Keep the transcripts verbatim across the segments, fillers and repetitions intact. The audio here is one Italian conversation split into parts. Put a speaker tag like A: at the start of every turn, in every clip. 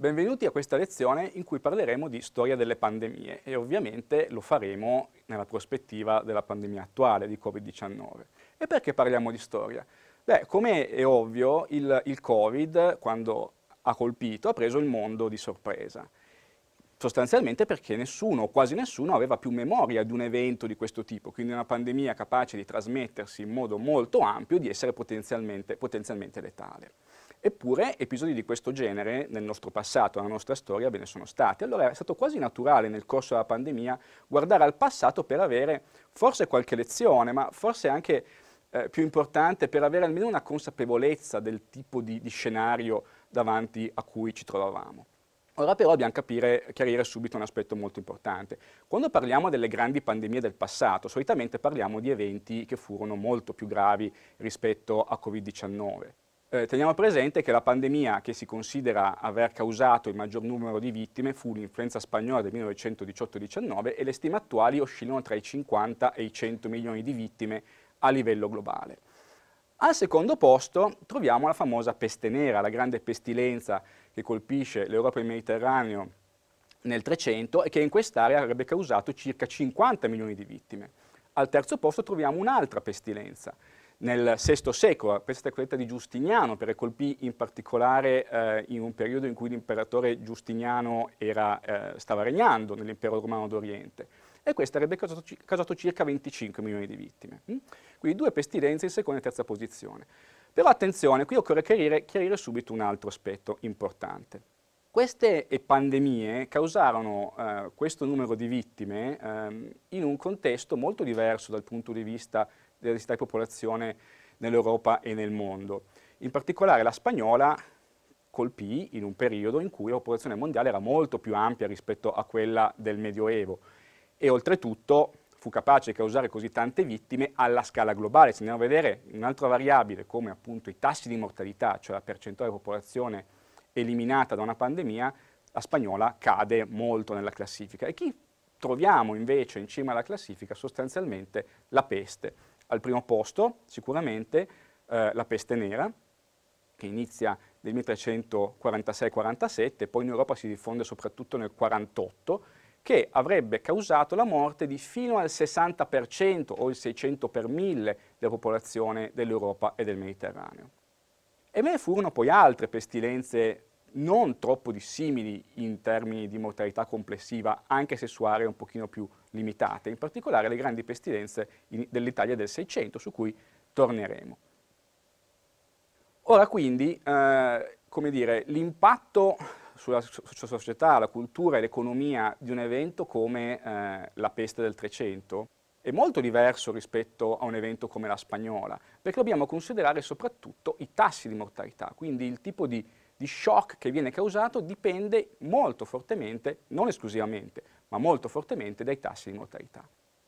A: Benvenuti a questa lezione in cui parleremo di storia delle pandemie e ovviamente lo faremo nella prospettiva della pandemia attuale di Covid diciannove. E perché parliamo di storia? Beh, come è ovvio, il, il Covid, quando ha colpito, ha preso il mondo di sorpresa. Sostanzialmente perché nessuno, o quasi nessuno, aveva più memoria di un evento di questo tipo, quindi una pandemia capace di trasmettersi in modo molto ampio e di essere potenzialmente, potenzialmente letale. Eppure episodi di questo genere nel nostro passato, nella nostra storia, ve ne sono stati. Allora è stato quasi naturale nel corso della pandemia guardare al passato per avere forse qualche lezione, ma forse anche eh, più importante per avere almeno una consapevolezza del tipo di, di scenario davanti a cui ci trovavamo. Ora però dobbiamo capire, chiarire subito un aspetto molto importante. Quando parliamo delle grandi pandemie del passato, solitamente parliamo di eventi che furono molto più gravi rispetto a Covid diciannove. Eh, teniamo presente che la pandemia che si considera aver causato il maggior numero di vittime fu l'influenza spagnola del millenovecentodiciotto diciannove e le stime attuali oscillano tra i cinquanta e i cento milioni di vittime a livello globale. Al secondo posto troviamo la famosa peste nera, la grande pestilenza che colpisce l'Europa e il Mediterraneo nel trecento e che in quest'area avrebbe causato circa cinquanta milioni di vittime. Al terzo posto troviamo un'altra pestilenza. Nel sesto secolo, la peste quella di Giustiniano, perché colpì in particolare eh, in un periodo in cui l'imperatore Giustiniano era, eh, stava regnando nell'impero romano d'Oriente, e questo avrebbe causato, causato circa venticinque milioni di vittime. Mm? Quindi due pestilenze in seconda e terza posizione. Però attenzione, qui occorre chiarire, chiarire subito un altro aspetto importante. Queste pandemie causarono eh, questo numero di vittime ehm, in un contesto molto diverso dal punto di vista della densità di popolazione nell'Europa e nel mondo. In particolare la spagnola colpì in un periodo in cui la popolazione mondiale era molto più ampia rispetto a quella del Medioevo e oltretutto fu capace di causare così tante vittime alla scala globale. Se andiamo a vedere un'altra variabile come appunto i tassi di mortalità, cioè la percentuale di popolazione eliminata da una pandemia, la spagnola cade molto nella classifica. E chi troviamo invece in cima alla classifica? Sostanzialmente la peste. Al primo posto sicuramente eh, la peste nera, che inizia nel milletrecentoquarantasei quarantasette, poi in Europa si diffonde soprattutto nel quarantotto, che avrebbe causato la morte di fino al sessanta per cento o il seicento per mille della popolazione dell'Europa e del Mediterraneo. E ve ne furono poi altre pestilenze non troppo dissimili in termini di mortalità complessiva, anche se su aree un pochino più limitate, in particolare le grandi pestilenze dell'Italia del Seicento, su cui torneremo. Ora quindi, eh, come dire, l'impatto sulla, sulla società, la cultura e l'economia di un evento come eh, la peste del Trecento è molto diverso rispetto a un evento come la spagnola, perché dobbiamo considerare soprattutto i tassi di mortalità, quindi il tipo di, di shock che viene causato dipende molto fortemente, non esclusivamente, ma molto fortemente dai tassi di mortalità.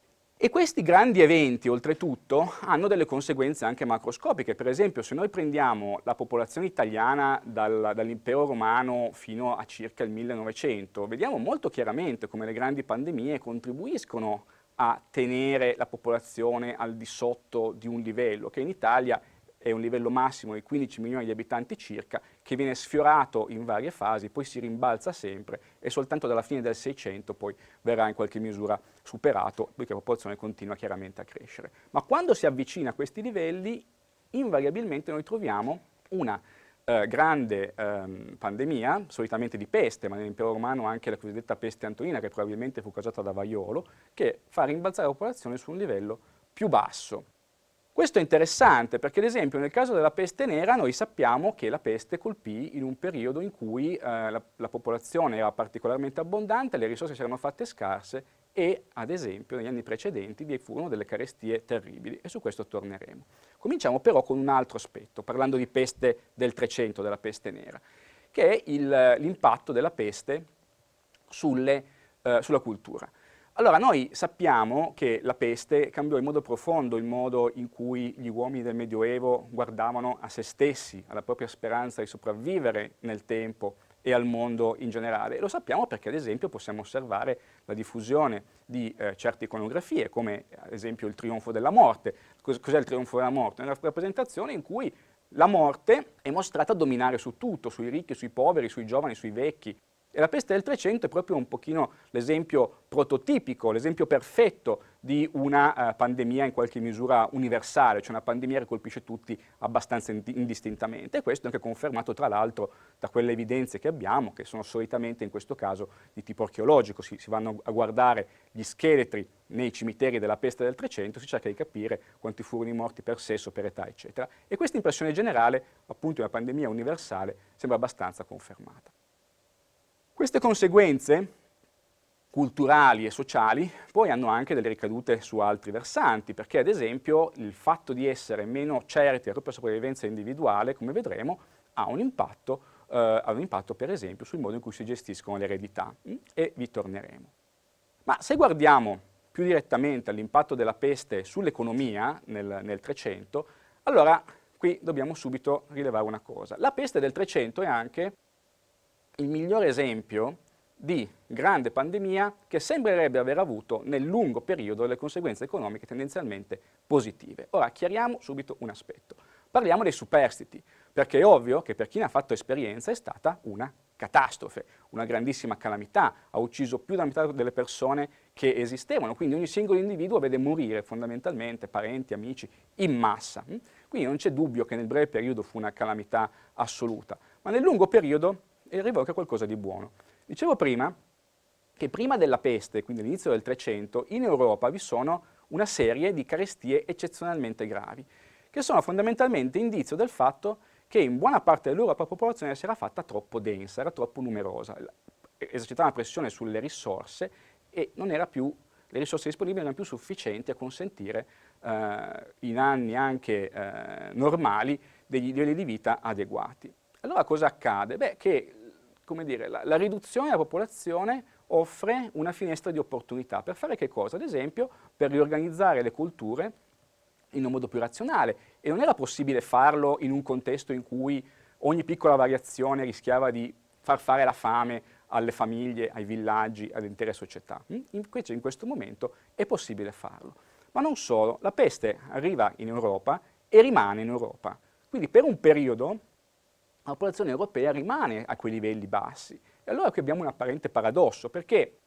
A: E questi grandi eventi, oltretutto, hanno delle conseguenze anche macroscopiche. Per esempio, se noi prendiamo la popolazione italiana dal, dall'impero romano fino a circa il millenovecento, vediamo molto chiaramente come le grandi pandemie contribuiscono a tenere la popolazione al di sotto di un livello, che in Italia è un livello massimo di quindici milioni di abitanti circa, che viene sfiorato in varie fasi, poi si rimbalza sempre e soltanto dalla fine del Seicento poi verrà in qualche misura superato, poiché la popolazione continua chiaramente a crescere. Ma quando si avvicina a questi livelli, invariabilmente noi troviamo una eh, grande ehm, pandemia, solitamente di peste, ma nell'impero romano anche la cosiddetta peste antonina, che probabilmente fu causata da vaiolo, che fa rimbalzare la popolazione su un livello più basso. Questo è interessante perché, ad esempio, nel caso della peste nera noi sappiamo che la peste colpì in un periodo in cui eh, la, la popolazione era particolarmente abbondante, le risorse si erano fatte scarse e, ad esempio, negli anni precedenti vi furono delle carestie terribili e su questo torneremo. Cominciamo però con un altro aspetto, parlando di peste del Trecento, della peste nera, che è l'impatto della peste sulle, eh, sulla cultura. Allora, noi sappiamo che la peste cambiò in modo profondo il modo in cui gli uomini del Medioevo guardavano a se stessi, alla propria speranza di sopravvivere nel tempo e al mondo in generale. E lo sappiamo perché, ad esempio, possiamo osservare la diffusione di eh, certe iconografie, come ad esempio il trionfo della morte. Cos- cos'è il trionfo della morte? È una rappresentazione in cui la morte è mostrata a dominare su tutto, sui ricchi, sui poveri, sui giovani, sui vecchi. E la peste del Trecento è proprio un pochino l'esempio prototipico, l'esempio perfetto di una uh, pandemia in qualche misura universale, cioè una pandemia che colpisce tutti abbastanza indistintamente, e questo è anche confermato tra l'altro da quelle evidenze che abbiamo, che sono solitamente in questo caso di tipo archeologico. Si, si vanno a guardare gli scheletri nei cimiteri della peste del Trecento, si cerca di capire quanti furono i morti per sesso, per età, eccetera. E questa impressione generale, appunto, di una pandemia universale, sembra abbastanza confermata. Queste conseguenze culturali e sociali poi hanno anche delle ricadute su altri versanti, perché ad esempio il fatto di essere meno certi della propria sopravvivenza individuale, come vedremo, ha un impatto, eh, ha un impatto per esempio sul modo in cui si gestiscono le eredità, mh? e vi torneremo. Ma se guardiamo più direttamente all'impatto della peste sull'economia nel, nel Trecento, allora qui dobbiamo subito rilevare una cosa. La peste del Trecento è anche il migliore esempio di grande pandemia che sembrerebbe aver avuto nel lungo periodo delle conseguenze economiche tendenzialmente positive. Ora, chiariamo subito un aspetto. Parliamo dei superstiti, perché è ovvio che per chi ne ha fatto esperienza è stata una catastrofe, una grandissima calamità, ha ucciso più della metà delle persone che esistevano, quindi ogni singolo individuo vede morire fondamentalmente parenti, amici, in massa. Quindi non c'è dubbio che nel breve periodo fu una calamità assoluta, ma nel lungo periodo e arrivò anche qualcosa di buono. Dicevo prima che prima della peste, quindi all'inizio del Trecento, in Europa vi sono una serie di carestie eccezionalmente gravi, che sono fondamentalmente indizio del fatto che in buona parte dell'Europa la popolazione si era fatta troppo densa, era troppo numerosa, esercitava una pressione sulle risorse e non era più, le risorse disponibili non erano più sufficienti a consentire eh, in anni anche eh, normali degli livelli di vita adeguati. Allora cosa accade? Beh, che come dire, la, la riduzione della popolazione offre una finestra di opportunità. Per fare che cosa? Ad esempio, per riorganizzare le colture in un modo più razionale. E non era possibile farlo in un contesto in cui ogni piccola variazione rischiava di far fare la fame alle famiglie, ai villaggi, alle intere società. Invece in questo momento è possibile farlo. Ma non solo, la peste arriva in Europa e rimane in Europa. Quindi per un periodo la popolazione europea rimane a quei livelli bassi. E allora qui abbiamo un apparente paradosso, perché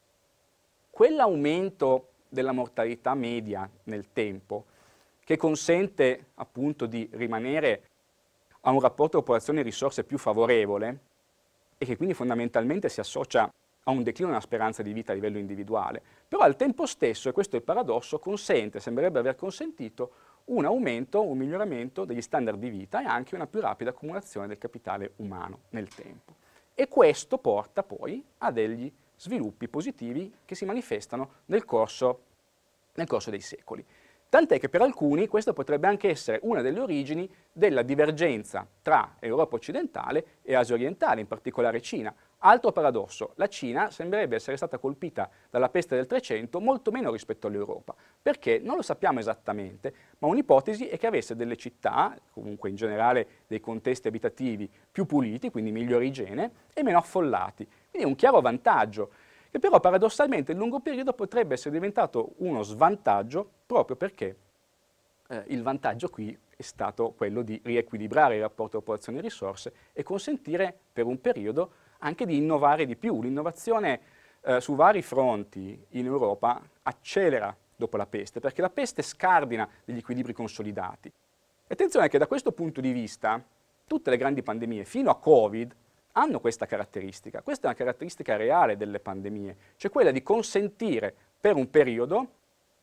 A: quell'aumento della mortalità media nel tempo, che consente appunto di rimanere a un rapporto popolazione-risorse più favorevole, e che quindi fondamentalmente si associa a un declino della speranza di vita a livello individuale, però al tempo stesso, e questo è il paradosso, consente, sembrerebbe aver consentito, un aumento, un miglioramento degli standard di vita e anche una più rapida accumulazione del capitale umano nel tempo. E questo porta poi a degli sviluppi positivi che si manifestano nel corso, nel corso dei secoli. Tant'è che per alcuni questo potrebbe anche essere una delle origini della divergenza tra Europa occidentale e Asia orientale, in particolare Cina. Altro paradosso, la Cina sembrerebbe essere stata colpita dalla peste del Trecento molto meno rispetto all'Europa. Perché? Non lo sappiamo esattamente, ma un'ipotesi è che avesse delle città, comunque in generale dei contesti abitativi più puliti, quindi migliore igiene, e meno affollati. Quindi è un chiaro vantaggio, che però paradossalmente nel lungo periodo potrebbe essere diventato uno svantaggio proprio perché eh, il vantaggio qui è stato quello di riequilibrare il rapporto popolazione e risorse e consentire per un periodo anche di innovare di più. L'innovazione eh, su vari fronti in Europa accelera dopo la peste, perché la peste scardina degli equilibri consolidati. E attenzione che da questo punto di vista tutte le grandi pandemie, fino a Covid, hanno questa caratteristica. Questa è una caratteristica reale delle pandemie, cioè quella di consentire per un periodo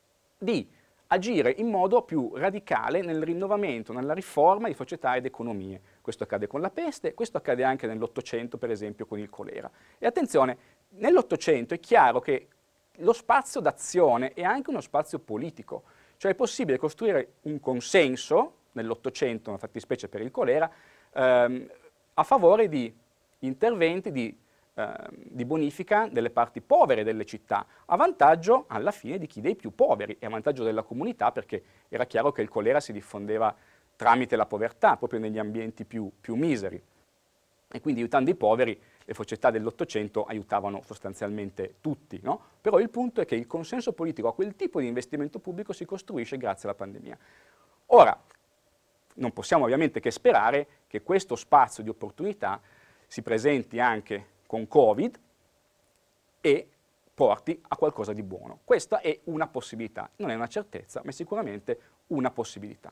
A: di agire in modo più radicale nel rinnovamento, nella riforma di società ed economie. Questo accade con la peste, questo accade anche nell'Ottocento, per esempio, con il colera. E attenzione, nell'Ottocento è chiaro che lo spazio d'azione è anche uno spazio politico, cioè è possibile costruire un consenso, nell'Ottocento, una fattispecie per il colera, ehm, a favore di interventi di di bonifica delle parti povere delle città, a vantaggio alla fine di chi dei più poveri e a vantaggio della comunità, perché era chiaro che il colera si diffondeva tramite la povertà, proprio negli ambienti più, più miseri. E quindi aiutando i poveri le società dell'Ottocento aiutavano sostanzialmente tutti, no? Però il punto è che il consenso politico a quel tipo di investimento pubblico si costruisce grazie alla pandemia. Ora, non possiamo ovviamente che sperare che questo spazio di opportunità si presenti anche con Covid e porti a qualcosa di buono. Questa è una possibilità, non è una certezza, ma è sicuramente una possibilità.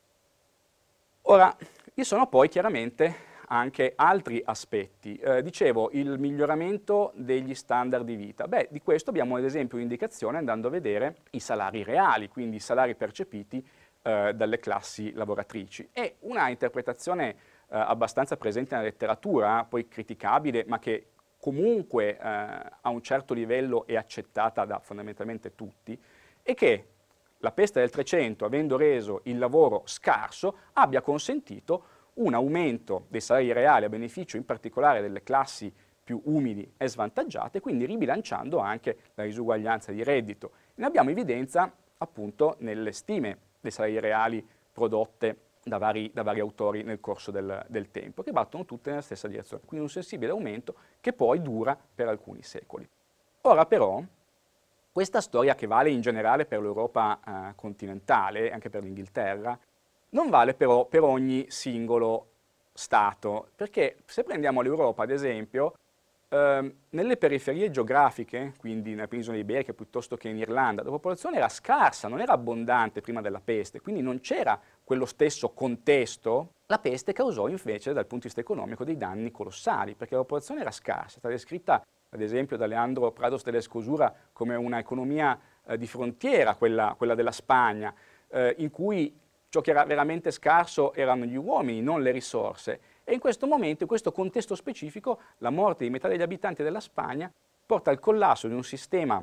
A: Ora, vi sono poi chiaramente anche altri aspetti. Eh, dicevo, il miglioramento degli standard di vita. Beh, di questo abbiamo ad esempio un'indicazione andando a vedere i salari reali, quindi i salari percepiti eh, dalle classi lavoratrici. È una interpretazione eh, abbastanza presente nella letteratura, poi criticabile, ma che comunque eh, a un certo livello è accettata da fondamentalmente tutti, e che la peste del Trecento, avendo reso il lavoro scarso, abbia consentito un aumento dei salari reali a beneficio in particolare delle classi più umili e svantaggiate, quindi ribilanciando anche la disuguaglianza di reddito. Ne abbiamo evidenza appunto nelle stime dei salari reali prodotte da vari, da vari autori nel corso del, del tempo, che battono tutte nella stessa direzione, quindi un sensibile aumento che poi dura per alcuni secoli. Ora però, questa storia, che vale in generale per l'Europa eh, continentale, anche per l'Inghilterra, non vale però per ogni singolo Stato, perché se prendiamo l'Europa ad esempio, ehm, nelle periferie geografiche, quindi nella penisola iberica piuttosto che in Irlanda, la popolazione era scarsa, non era abbondante prima della peste, quindi non c'era quello stesso contesto. La peste causò invece dal punto di vista economico dei danni colossali, perché la popolazione era scarsa, è stata descritta ad esempio da Leandro Prados de la Escosura come un'economia eh, di frontiera, quella, quella della Spagna, eh, in cui ciò che era veramente scarso erano gli uomini, non le risorse. E in questo momento, in questo contesto specifico, la morte di metà degli abitanti della Spagna porta al collasso di un sistema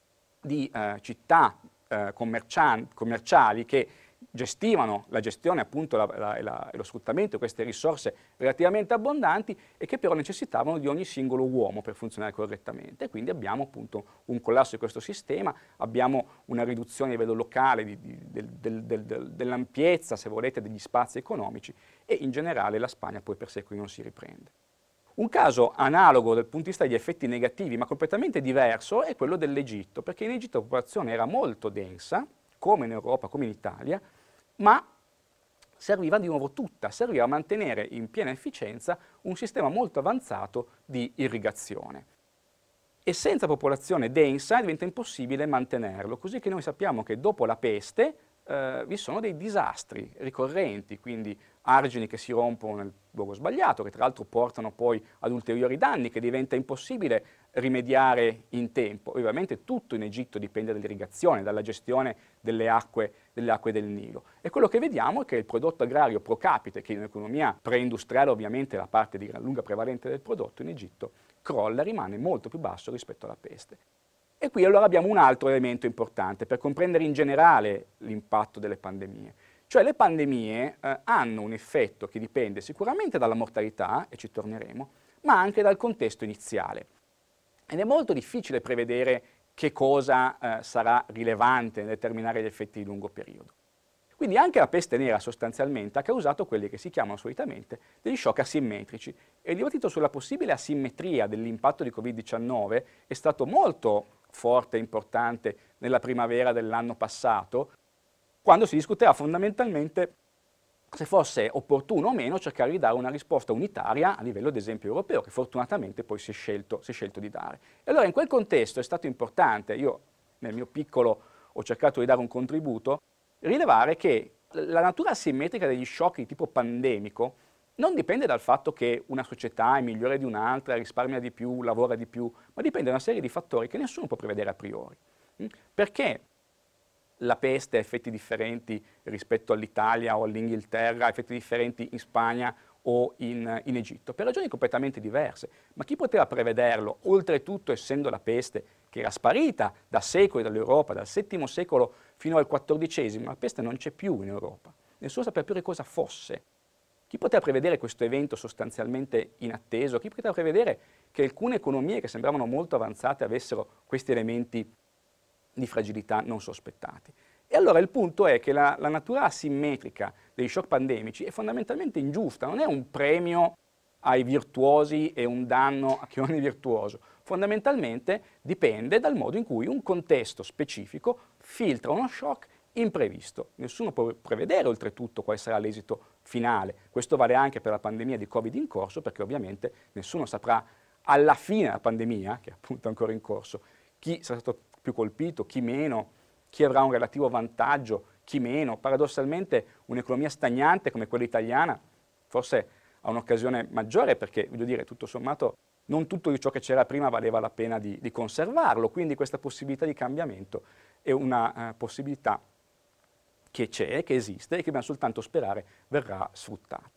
A: di eh, città eh, commerciali che gestivano la gestione appunto la, la, la, e lo sfruttamento di queste risorse relativamente abbondanti e che però necessitavano di ogni singolo uomo per funzionare correttamente. E quindi abbiamo appunto un collasso di questo sistema, abbiamo una riduzione a livello locale di, di, del, del, del, del, dell'ampiezza, se volete, degli spazi economici, e in generale la Spagna poi per secoli non si riprende. Un caso analogo dal punto di vista degli effetti negativi, ma completamente diverso, è quello dell'Egitto, perché in Egitto la popolazione era molto densa, come in Europa, come in Italia, ma serviva di nuovo tutta, serviva a mantenere in piena efficienza un sistema molto avanzato di irrigazione. E senza popolazione densa diventa impossibile mantenerlo, così che noi sappiamo che dopo la peste eh, vi sono dei disastri ricorrenti, quindi argini che si rompono nel luogo sbagliato, che tra l'altro portano poi ad ulteriori danni, che diventa impossibile rimediare in tempo. Ovviamente tutto in Egitto dipende dall'irrigazione, dalla gestione delle acque, delle acque del Nilo. E quello che vediamo è che il prodotto agrario pro capite, che in un'economia preindustriale ovviamente è la parte di gran lunga prevalente del prodotto, in Egitto crolla, rimane molto più basso rispetto alla peste. E qui allora abbiamo un altro elemento importante per comprendere in generale l'impatto delle pandemie. Cioè le pandemie eh, hanno un effetto che dipende sicuramente dalla mortalità, e ci torneremo, ma anche dal contesto iniziale. Ed è molto difficile prevedere che cosa eh, sarà rilevante nel determinare gli effetti di lungo periodo. Quindi anche la peste nera sostanzialmente ha causato quelli che si chiamano solitamente degli shock asimmetrici, e il dibattito sulla possibile asimmetria dell'impatto di Covid diciannove è stato molto forte e importante nella primavera dell'anno passato, quando si discuteva fondamentalmente se fosse opportuno o meno cercare di dare una risposta unitaria a livello ad esempio europeo, che fortunatamente poi si è scelto, si è scelto di dare. E allora in quel contesto è stato importante, io nel mio piccolo ho cercato di dare un contributo, rilevare che la natura asimmetrica degli shock di tipo pandemico non dipende dal fatto che una società è migliore di un'altra, risparmia di più, lavora di più, ma dipende da una serie di fattori che nessuno può prevedere a priori. Perché la peste ha effetti differenti rispetto all'Italia o all'Inghilterra, ha effetti differenti in Spagna o in, in Egitto, per ragioni completamente diverse. Ma chi poteva prevederlo? Oltretutto, essendo la peste che era sparita da secoli dall'Europa, dal settimo secolo fino al quattordicesimo, la peste non c'è più in Europa. Nessuno sapeva più che cosa fosse. Chi poteva prevedere questo evento sostanzialmente inatteso? Chi poteva prevedere che alcune economie che sembravano molto avanzate avessero questi elementi di fragilità non sospettati? E allora il punto è che la, la natura asimmetrica degli shock pandemici è fondamentalmente ingiusta, non è un premio ai virtuosi e un danno a chi non è virtuoso. Fondamentalmente dipende dal modo in cui un contesto specifico filtra uno shock imprevisto. Nessuno può prevedere oltretutto quale sarà l'esito finale. Questo vale anche per la pandemia di Covid in corso, perché ovviamente nessuno saprà alla fine della pandemia, che è appunto ancora in corso, chi sarà stato più colpito, chi meno, chi avrà un relativo vantaggio, chi meno. Paradossalmente un'economia stagnante come quella italiana forse ha un'occasione maggiore, perché, voglio dire, tutto sommato non tutto di ciò che c'era prima valeva la pena di, di conservarlo, quindi questa possibilità di cambiamento è una uh, possibilità che c'è, che esiste e che dobbiamo soltanto sperare verrà sfruttata.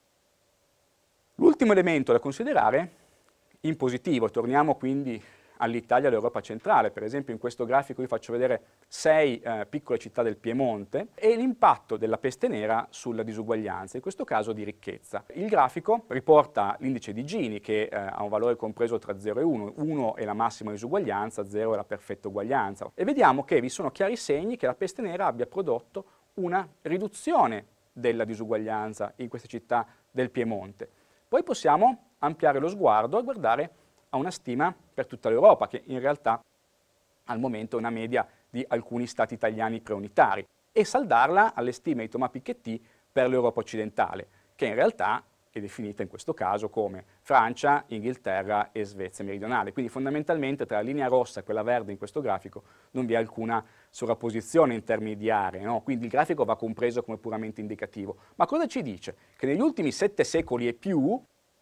A: L'ultimo elemento da considerare in positivo, torniamo quindi all'Italia e all'Europa centrale, per esempio in questo grafico vi faccio vedere sei eh, piccole città del Piemonte e l'impatto della peste nera sulla disuguaglianza, in questo caso di ricchezza. Il grafico riporta l'indice di Gini che eh, ha un valore compreso tra zero e uno, uno è la massima disuguaglianza, zero è la perfetta uguaglianza e vediamo che vi sono chiari segni che la peste nera abbia prodotto una riduzione della disuguaglianza in queste città del Piemonte. Poi possiamo ampliare lo sguardo e guardare a una stima per tutta l'Europa, che in realtà al momento è una media di alcuni stati italiani preunitari, e saldarla alle stime di Thomas Piketty per l'Europa occidentale, che in realtà è definita in questo caso come Francia, Inghilterra e Svezia meridionale. Quindi fondamentalmente tra la linea rossa e quella verde in questo grafico non vi è alcuna sovrapposizione in termini di aree, no? Quindi il grafico va compreso come puramente indicativo. Ma cosa ci dice? Che negli ultimi sette secoli e più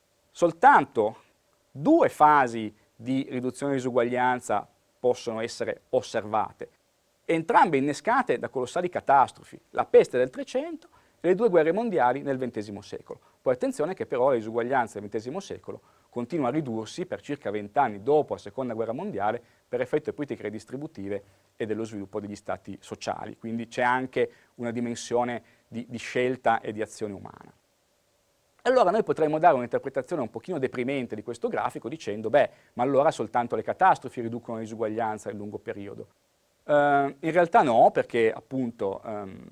A: soltanto due fasi di riduzione di disuguaglianza possono essere osservate, entrambe innescate da colossali catastrofi, la peste del Trecento e le due guerre mondiali nel ventesimo secolo. Poi attenzione che però la disuguaglianza del ventesimo secolo continua a ridursi per circa vent'anni dopo la seconda guerra mondiale per effetto delle politiche redistributive e dello sviluppo degli stati sociali, quindi c'è anche una dimensione di, di scelta e di azione umana. Allora noi potremmo dare un'interpretazione un pochino deprimente di questo grafico dicendo, beh, ma allora soltanto le catastrofi riducono la disuguaglianza nel lungo periodo. Uh, in realtà no, perché appunto um,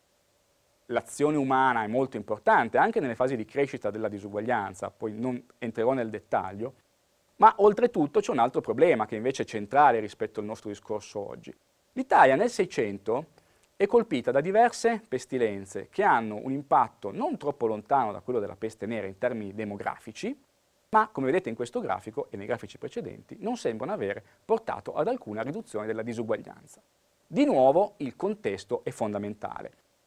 A: l'azione umana è molto importante anche nelle fasi di crescita della disuguaglianza, poi non entrerò nel dettaglio, ma oltretutto c'è un altro problema che invece è centrale rispetto al nostro discorso oggi. L'Italia nel Seicento è colpita da diverse pestilenze che hanno un impatto non troppo lontano da quello della peste nera in termini demografici, ma come vedete in questo grafico e nei grafici precedenti non sembrano avere portato ad alcuna riduzione della disuguaglianza. Di nuovo il contesto è fondamentale.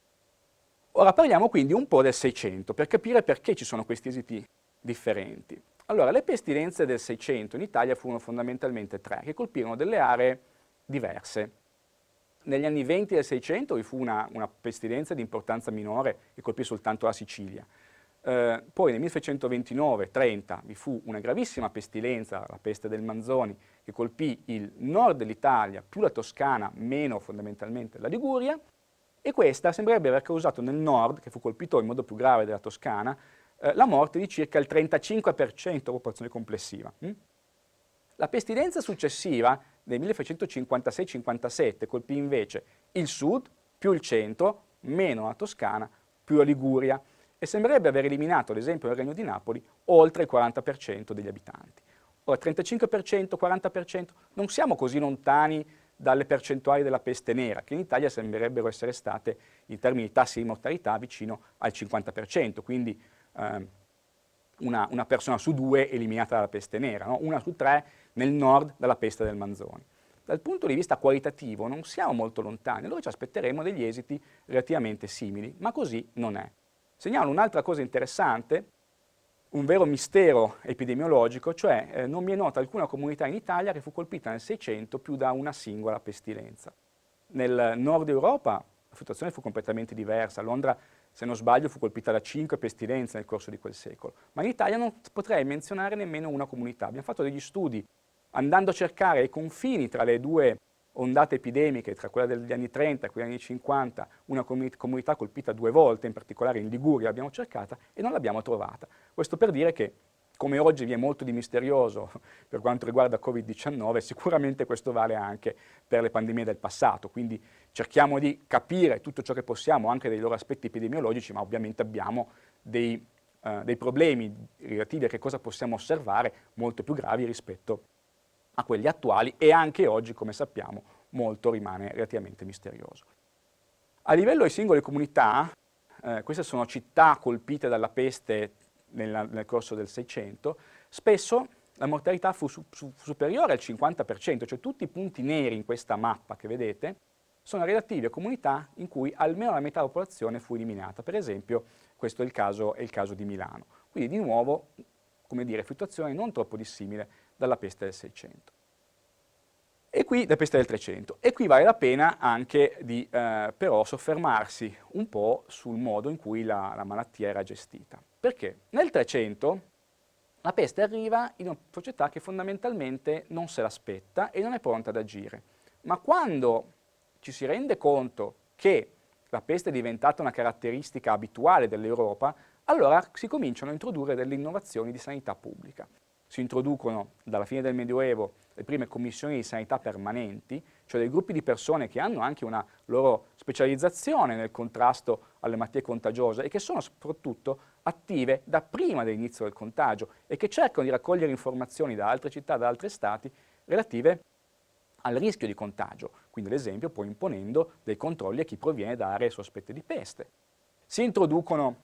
A: Ora parliamo quindi un po' del Seicento per capire perché ci sono questi esiti differenti. Allora, le pestilenze del Seicento in Italia furono fondamentalmente tre, che colpirono delle aree diverse. Negli anni venti del Seicento vi fu una, una pestilenza di importanza minore che colpì soltanto la Sicilia. Eh, poi nel millesettecentoventinove trenta vi fu una gravissima pestilenza, la peste del Manzoni, che colpì il nord dell'Italia, più la Toscana, meno fondamentalmente la Liguria, e questa sembrerebbe aver causato nel nord, che fu colpito in modo più grave della Toscana, eh, la morte di circa il trentacinque per cento della popolazione complessiva. Hm? La pestilenza successiva, nel millesettecentocinquantasei cinquantasette, colpì invece il sud, più il centro, meno la Toscana, più la Liguria, e sembrerebbe aver eliminato, ad esempio nel Regno di Napoli, oltre il quaranta per cento degli abitanti. Ora, trentacinque per cento, quaranta per cento, non siamo così lontani dalle percentuali della peste nera, che in Italia sembrerebbero essere state, in termini di tassi di mortalità, vicino al cinquanta per cento, quindi eh, una, una persona su due eliminata dalla peste nera, no? Una su tre nel nord dalla peste del Manzoni. Dal punto di vista qualitativo non siamo molto lontani, allora ci aspetteremo degli esiti relativamente simili, ma così non è. Segnalo un'altra cosa interessante, un vero mistero epidemiologico, cioè eh, non mi è nota alcuna comunità in Italia che fu colpita nel Seicento più da una singola pestilenza. Nel nord Europa la situazione fu completamente diversa, Londra, se non sbaglio, fu colpita da cinque pestilenze nel corso di quel secolo, ma in Italia non potrei menzionare nemmeno una comunità. Abbiamo fatto degli studi andando a cercare i confini tra le due ondate epidemiche, tra quella degli anni trenta e quella degli anni cinquanta, una comunità colpita due volte, in particolare in Liguria l'abbiamo cercata e non l'abbiamo trovata. Questo per dire che, come oggi vi è molto di misterioso per quanto riguarda Covid diciannove, sicuramente questo vale anche per le pandemie del passato, quindi cerchiamo di capire tutto ciò che possiamo anche dei loro aspetti epidemiologici, ma ovviamente abbiamo dei, uh, dei problemi relativi a che cosa possiamo osservare molto più gravi rispetto a quelli attuali e anche oggi, come sappiamo, molto rimane relativamente misterioso. A livello di singole comunità, eh, queste sono città colpite dalla peste nella, nel corso del Seicento, spesso la mortalità fu, su, su, superiore al cinquanta per cento, cioè tutti i punti neri in questa mappa che vedete sono relativi a comunità in cui almeno la metà della popolazione fu eliminata. Per esempio, questo è il caso, è il caso di Milano. Quindi di nuovo, come dire, situazione non troppo dissimile dalla peste del Seicento. E qui, la peste del Trecento. E qui vale la pena anche di eh, però soffermarsi un po' sul modo in cui la, la malattia era gestita. Perché nel Trecento la peste arriva in una società che fondamentalmente non se l'aspetta e non è pronta ad agire. Ma quando ci si rende conto che la peste è diventata una caratteristica abituale dell'Europa, allora si cominciano a introdurre delle innovazioni di sanità pubblica. Si introducono dalla fine del Medioevo le prime commissioni di sanità permanenti, cioè dei gruppi di persone che hanno anche una loro specializzazione nel contrasto alle malattie contagiose e che sono soprattutto attive da prima dell'inizio del contagio e che cercano di raccogliere informazioni da altre città, da altri stati, relative al rischio di contagio, quindi ad esempio poi imponendo dei controlli a chi proviene da aree sospette di peste. Si introducono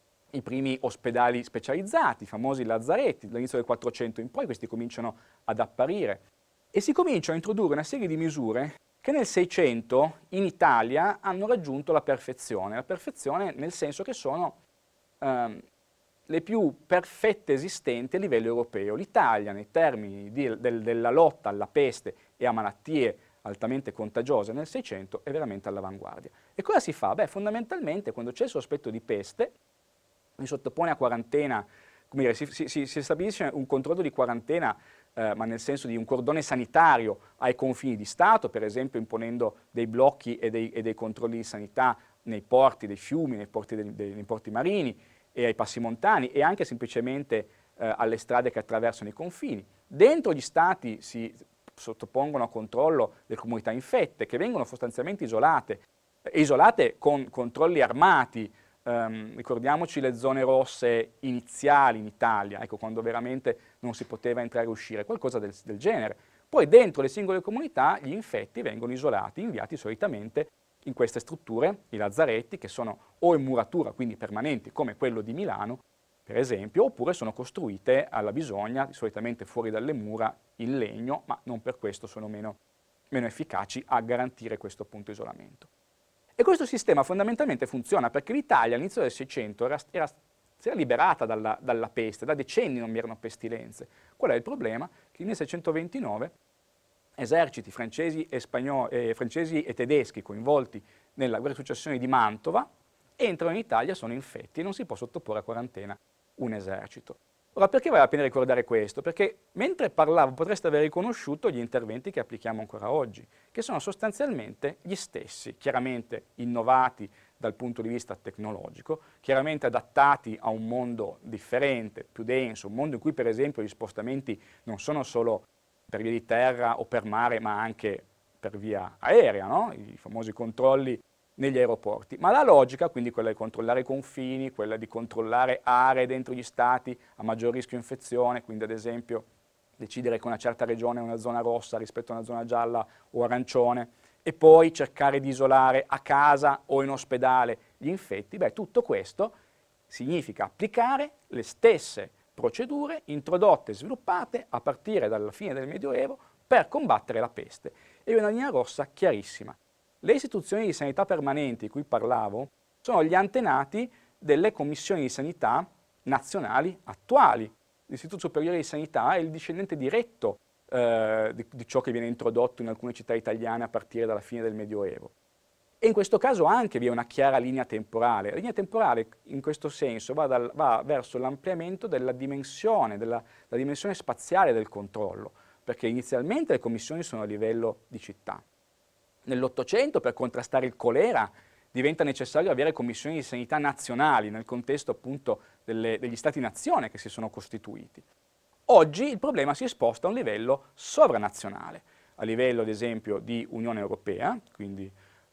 A: i primi ospedali specializzati, i famosi lazzaretti, dall'inizio del quattrocento in poi questi cominciano ad apparire e si cominciano a introdurre una serie di misure che nel Seicento in Italia hanno raggiunto la perfezione, la perfezione nel senso che sono ehm, le più perfette esistenti a livello europeo. L'Italia nei termini di, del, della lotta alla peste e a malattie altamente contagiose nel Seicento è veramente all'avanguardia. E cosa si fa? Beh, fondamentalmente quando c'è il sospetto di peste si sottopone a quarantena, come dire, si, si, si stabilisce un controllo di quarantena, eh, ma nel senso di un cordone sanitario ai confini di Stato, per esempio imponendo dei blocchi e dei, e dei controlli di sanità nei porti dei fiumi, nei porti, dei, dei, nei porti marini e ai passi montani e anche semplicemente eh, alle strade che attraversano i confini. Dentro gli Stati si sottopongono a controllo le comunità infette, che vengono sostanzialmente isolate, eh, isolate con controlli armati. Um, ricordiamoci le zone rosse iniziali in Italia, ecco, quando veramente non si poteva entrare e uscire, qualcosa del, del genere. Poi dentro le singole comunità gli infetti vengono isolati, inviati solitamente in queste strutture, i lazzaretti, che sono o in muratura, quindi permanenti, come quello di Milano, per esempio, oppure sono costruite alla bisogna, solitamente fuori dalle mura, in legno, ma non per questo sono meno, meno efficaci a garantire questo punto isolamento. E questo sistema fondamentalmente funziona perché l'Italia all'inizio del Seicento era, era, si era liberata dalla, dalla peste, da decenni non vi erano pestilenze. Qual è il problema? Che nel millenovecentoventinove eserciti francesi e, spagnoli, eh, francesi e tedeschi coinvolti nella guerra di successione di Mantova entrano in Italia, sono infetti e non si può sottoporre a quarantena un esercito. Ora, perché vale la pena ricordare questo? Perché mentre parlavo potreste aver riconosciuto gli interventi che applichiamo ancora oggi, che sono sostanzialmente gli stessi, chiaramente innovati dal punto di vista tecnologico, chiaramente adattati a un mondo differente, più denso, un mondo in cui per esempio gli spostamenti non sono solo per via di terra o per mare, ma anche per via aerea, no? I famosi controlli negli aeroporti, ma la logica, quindi quella di controllare i confini, quella di controllare aree dentro gli stati a maggior rischio infezione, quindi ad esempio decidere che una certa regione è una zona rossa rispetto a una zona gialla o arancione, e poi cercare di isolare a casa o in ospedale gli infetti, beh, tutto questo significa applicare le stesse procedure introdotte e sviluppate a partire dalla fine del Medioevo per combattere la peste. E una linea rossa chiarissima. Le istituzioni di sanità permanenti di cui parlavo sono gli antenati delle commissioni di sanità nazionali attuali. L'Istituto Superiore di Sanità è il discendente diretto eh, di, di ciò che viene introdotto in alcune città italiane a partire dalla fine del Medioevo. E in questo caso anche vi è una chiara linea temporale. La linea temporale in questo senso va, dal, va verso l'ampliamento della dimensione, della, della dimensione spaziale del controllo, perché inizialmente le commissioni sono a livello di città. Nell'Ottocento, per contrastare il colera, diventa necessario avere commissioni di sanità nazionali nel contesto appunto delle, degli Stati-nazione che si sono costituiti. Oggi il problema si sposta a un livello sovranazionale, a livello ad esempio di Unione Europea, quindi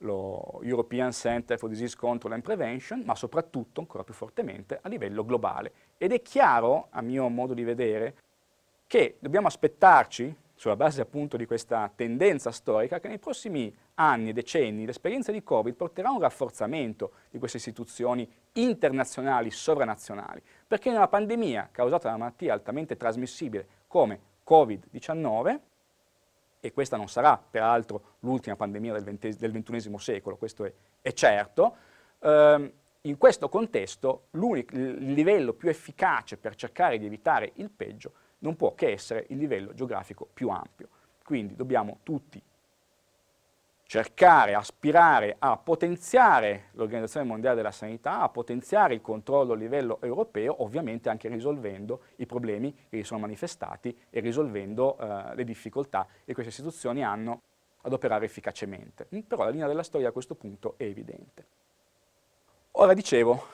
A: lo European Center for Disease Control and Prevention, ma soprattutto, ancora più fortemente, a livello globale. Ed è chiaro, a mio modo di vedere, che dobbiamo aspettarci sulla base appunto di questa tendenza storica, che nei prossimi anni e decenni l'esperienza di Covid porterà a un rafforzamento di queste istituzioni internazionali, sovranazionali, perché in una pandemia causata da una malattia altamente trasmissibile come Covid diciannove, e questa non sarà peraltro l'ultima pandemia del, venti, del ventunesimo secolo, questo è, è certo, ehm, in questo contesto il livello più efficace per cercare di evitare il peggio non può che essere il livello geografico più ampio. Quindi dobbiamo tutti cercare, aspirare a potenziare l'Organizzazione Mondiale della Sanità, a potenziare il controllo a livello europeo, ovviamente anche risolvendo i problemi che si sono manifestati e risolvendo eh, le difficoltà che queste istituzioni hanno ad operare efficacemente. Però la linea della storia a questo punto è evidente. Ora dicevo,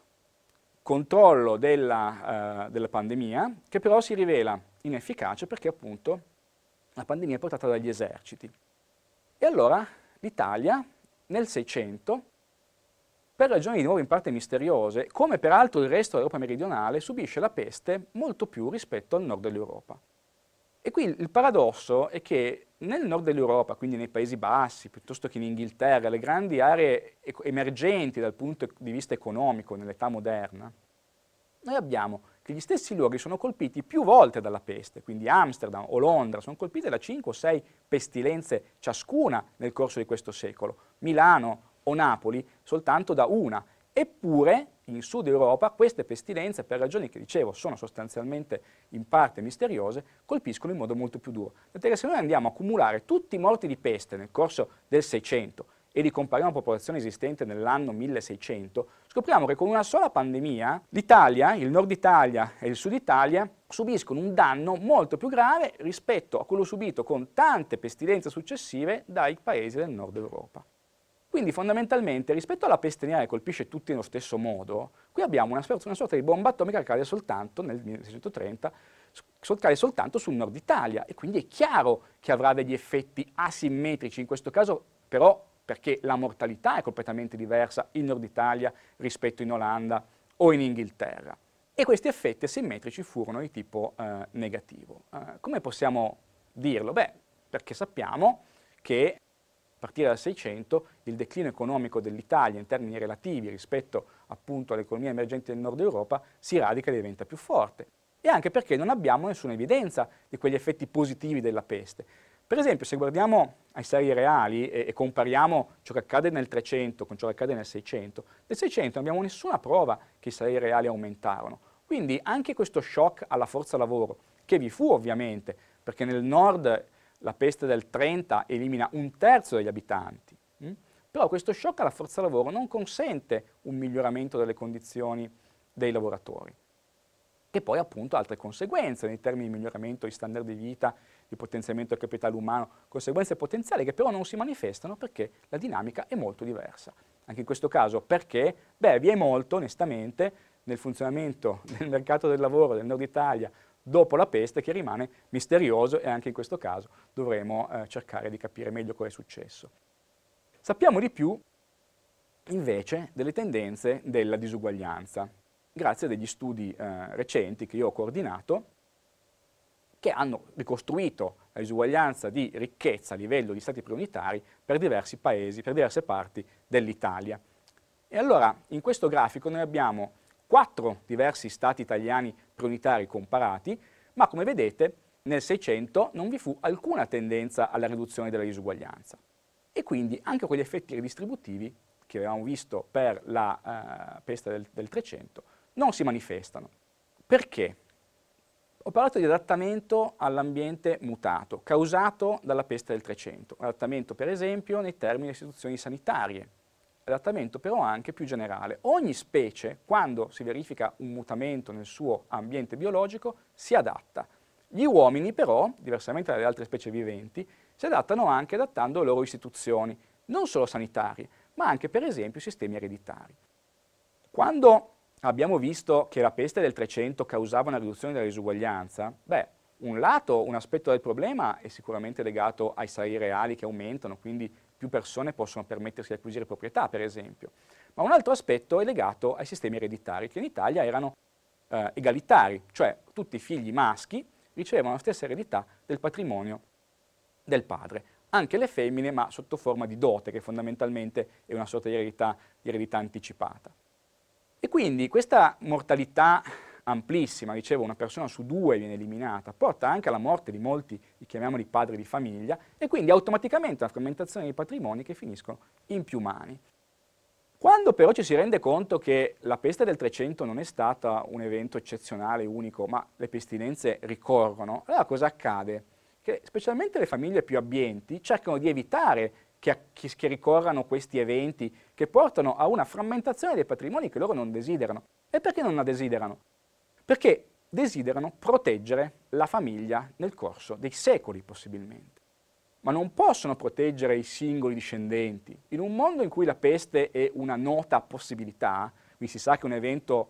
A: controllo della, eh, della pandemia, che però si rivela inefficace perché appunto la pandemia è portata dagli eserciti. E allora l'Italia nel Seicento, per ragioni di nuovo in parte misteriose, come peraltro il resto dell'Europa meridionale, subisce la peste molto più rispetto al nord dell'Europa. E qui il paradosso è che nel nord dell'Europa, quindi nei Paesi Bassi, piuttosto che in Inghilterra, le grandi aree emergenti dal punto di vista economico nell'età moderna, noi abbiamo che gli stessi luoghi sono colpiti più volte dalla peste, quindi Amsterdam o Londra sono colpite da cinque o sei pestilenze ciascuna nel corso di questo secolo, Milano o Napoli soltanto da una. Eppure in Sud Europa queste pestilenze, per ragioni che dicevo sono sostanzialmente in parte misteriose, colpiscono in modo molto più duro. Tant'è che se noi andiamo a accumulare tutti i morti di peste nel corso del Seicento e li compariamo alla popolazione esistente nell'anno milleseicento, scopriamo che con una sola pandemia l'Italia, il Nord Italia e il Sud Italia subiscono un danno molto più grave rispetto a quello subito con tante pestilenze successive dai paesi del Nord Europa. Quindi fondamentalmente rispetto alla peste nera che colpisce tutti nello stesso modo, qui abbiamo una, una sorta di bomba atomica che cade soltanto nel milleseicentotrenta, cade soltanto sul Nord Italia e quindi è chiaro che avrà degli effetti asimmetrici, in questo caso però perché la mortalità è completamente diversa in Nord Italia rispetto in Olanda o in Inghilterra. E questi effetti asimmetrici furono di tipo eh, negativo. Eh, come possiamo dirlo? Beh, perché sappiamo che a partire dal Seicento il declino economico dell'Italia in termini relativi rispetto appunto alle economie emergenti del Nord Europa si radica e diventa più forte. E anche perché non abbiamo nessuna evidenza di quegli effetti positivi della peste. Per esempio, se guardiamo ai salari reali e, e compariamo ciò che accade nel trecento con ciò che accade nel Seicento, nel Seicento non abbiamo nessuna prova che i salari reali aumentarono. Quindi anche questo shock alla forza lavoro, che vi fu ovviamente, perché nel nord la peste del trenta elimina un terzo degli abitanti, hm? Però questo shock alla forza lavoro non consente un miglioramento delle condizioni dei lavoratori. E poi appunto altre conseguenze nei termini di miglioramento di standard di vita, di potenziamento del capitale umano, conseguenze potenziali che però non si manifestano perché la dinamica è molto diversa. Anche in questo caso perché? Beh, vi è molto, onestamente, nel funzionamento del mercato del lavoro del Nord Italia dopo la peste che rimane misterioso e anche in questo caso dovremo eh, cercare di capire meglio cosa è successo. Sappiamo di più invece delle tendenze della disuguaglianza, grazie a degli studi eh, recenti che io ho coordinato, che hanno ricostruito la disuguaglianza di ricchezza a livello di stati preunitari per diversi paesi, per diverse parti dell'Italia. E allora in questo grafico noi abbiamo quattro diversi stati italiani preunitari comparati, ma come vedete nel Seicento non vi fu alcuna tendenza alla riduzione della disuguaglianza. E quindi anche quegli effetti ridistributivi che avevamo visto per la eh, peste del, del Trecento non si manifestano. Perché? Ho parlato di adattamento all'ambiente mutato, causato dalla peste del Trecento. Adattamento, per esempio, nei termini delle istituzioni sanitarie. Adattamento però anche più generale. Ogni specie, quando si verifica un mutamento nel suo ambiente biologico, si adatta. Gli uomini però, diversamente dalle altre specie viventi, si adattano anche adattando le loro istituzioni, non solo sanitarie, ma anche per esempio i sistemi ereditari. Quando abbiamo visto che la peste del Trecento causava una riduzione della disuguaglianza, beh, un lato, un aspetto del problema è sicuramente legato ai salari reali che aumentano, quindi più persone possono permettersi di acquisire proprietà, per esempio. Ma un altro aspetto è legato ai sistemi ereditari, che in Italia erano eh, egalitari, cioè tutti i figli maschi ricevevano la stessa eredità del patrimonio del padre. Anche le femmine, ma sotto forma di dote, che fondamentalmente è una sorta di eredità, di eredità anticipata. E quindi questa mortalità amplissima, dicevo, una persona su due viene eliminata, porta anche alla morte di molti, li chiamiamoli padri di famiglia, e quindi automaticamente una frammentazione dei patrimoni che finiscono in più mani. Quando però ci si rende conto che la peste del Trecento non è stata un evento eccezionale, unico, ma le pestilenze ricorrono, allora cosa accade? Che specialmente le famiglie più abbienti cercano di evitare che, che ricorrano questi eventi che portano a una frammentazione dei patrimoni che loro non desiderano. E perché non la desiderano? Perché desiderano proteggere la famiglia nel corso dei secoli, possibilmente. Ma non possono proteggere i singoli discendenti. In un mondo in cui la peste è una nota possibilità, quindi si sa che un evento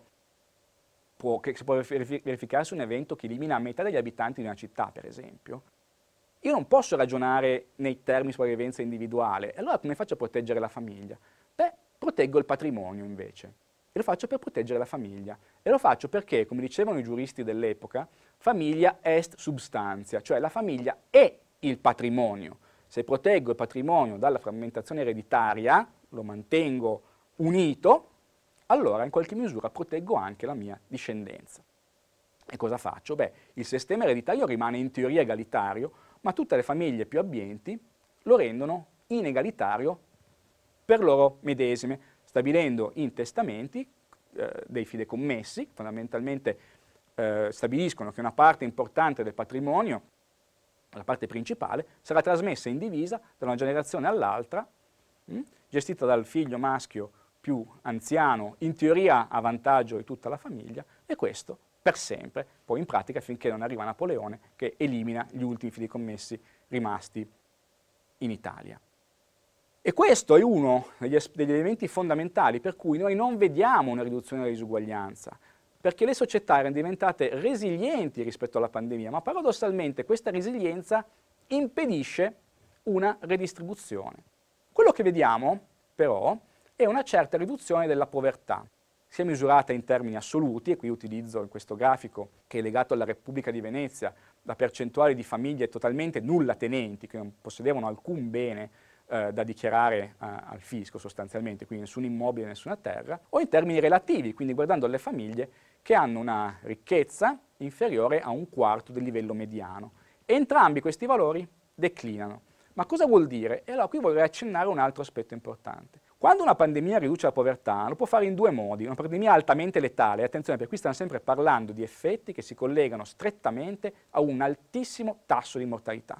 A: può, che si può verificarsi un evento che elimina metà degli abitanti di una città, per esempio, io non posso ragionare nei termini di sopravvivenza individuale. Allora come faccio a proteggere la famiglia? Beh, proteggo il patrimonio invece. E lo faccio per proteggere la famiglia. E lo faccio perché, come dicevano i giuristi dell'epoca, famiglia est substantia, cioè la famiglia è il patrimonio. Se proteggo il patrimonio dalla frammentazione ereditaria, lo mantengo unito, allora in qualche misura proteggo anche la mia discendenza. E cosa faccio? Beh, il sistema ereditario rimane in teoria egalitario, ma tutte le famiglie più abbienti lo rendono inegalitario per loro medesime, stabilendo in testamenti eh, dei fidecommessi, fondamentalmente eh, stabiliscono che una parte importante del patrimonio, la parte principale, sarà trasmessa in divisa da una generazione all'altra, mh, gestita dal figlio maschio più anziano, in teoria a vantaggio di tutta la famiglia, e questo per sempre, poi in pratica finché non arriva Napoleone che elimina gli ultimi fidecommessi rimasti in Italia. E questo è uno degli, degli elementi fondamentali per cui noi non vediamo una riduzione della disuguaglianza, perché le società erano diventate resilienti rispetto alla pandemia, ma paradossalmente questa resilienza impedisce una redistribuzione. Quello che vediamo, però, è una certa riduzione della povertà, sia misurata in termini assoluti, e qui utilizzo in questo grafico, che è legato alla Repubblica di Venezia, la percentuale di famiglie totalmente nulla tenenti, che non possedevano alcun bene eh, da dichiarare eh, al fisco sostanzialmente, quindi nessun immobile, nessuna terra, o in termini relativi, quindi guardando le famiglie che hanno una ricchezza inferiore a un quarto del livello mediano. Entrambi questi valori declinano. Ma cosa vuol dire? E allora qui vorrei accennare a un altro aspetto importante. Quando una pandemia riduce la povertà, lo può fare in due modi. Una pandemia altamente letale, attenzione, perché qui stiamo sempre parlando di effetti che si collegano strettamente a un altissimo tasso di mortalità.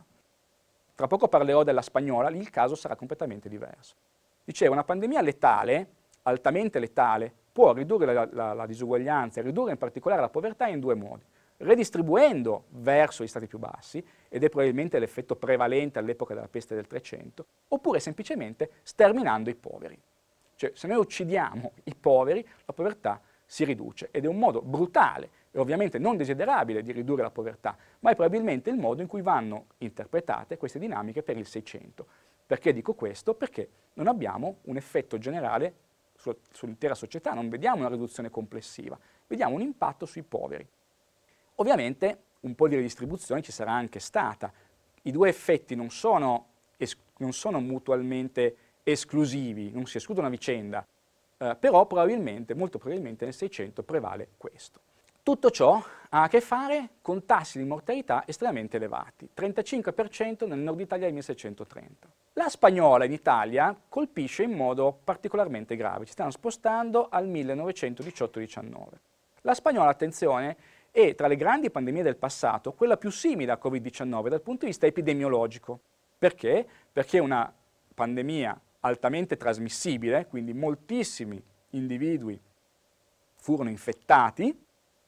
A: Tra poco parlerò della spagnola, lì il caso sarà completamente diverso. Dicevo, una pandemia letale, altamente letale, può ridurre la, la, la disuguaglianza e ridurre in particolare la povertà in due modi. Redistribuendo verso gli stati più bassi, ed è probabilmente l'effetto prevalente all'epoca della peste del Trecento, oppure semplicemente sterminando i poveri. Cioè, se noi uccidiamo i poveri, la povertà si riduce, ed è un modo brutale e ovviamente non desiderabile di ridurre la povertà, ma è probabilmente il modo in cui vanno interpretate queste dinamiche per il Seicento. Perché dico questo? Perché non abbiamo un effetto generale su, sull'intera società, non vediamo una riduzione complessiva, vediamo un impatto sui poveri. Ovviamente un po' di redistribuzione ci sarà anche stata. I due effetti non sono, non sono mutualmente esclusivi, non si escludono a vicenda, eh, però probabilmente, molto probabilmente nel Seicento prevale questo. Tutto ciò ha a che fare con tassi di mortalità estremamente elevati, trentacinque per cento nel nord Italia del millenovecentotrenta. La spagnola in Italia colpisce in modo particolarmente grave, ci stiamo spostando al millenovecentodiciotto diciannove. La spagnola, attenzione, è tra le grandi pandemie del passato quella più simile a Covid diciannove dal punto di vista epidemiologico. Perché? Perché è una pandemia altamente trasmissibile, quindi moltissimi individui furono infettati,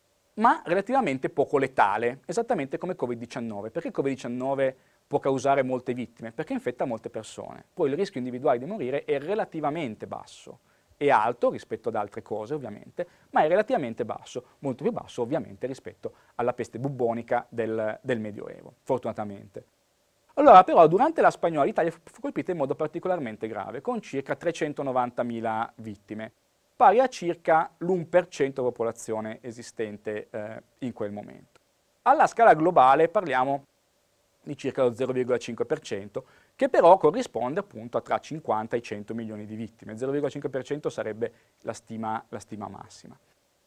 A: ma relativamente poco letale, esattamente come Covid diciannove. Perché Covid diciannove può causare molte vittime? Perché infetta molte persone. Poi il rischio individuale di morire è relativamente basso. È alto rispetto ad altre cose ovviamente, ma è relativamente basso, molto più basso ovviamente rispetto alla peste bubbonica del, del Medioevo, fortunatamente. Allora però durante la spagnola l'Italia fu colpita in modo particolarmente grave, con circa trecentonovantamila vittime, pari a circa l'uno per cento della popolazione esistente eh, in quel momento. Alla scala globale parliamo di circa lo zero virgola cinque per cento, che però corrisponde appunto a tra cinquanta e cento milioni di vittime. Il zero virgola cinque per cento sarebbe la stima, la stima massima.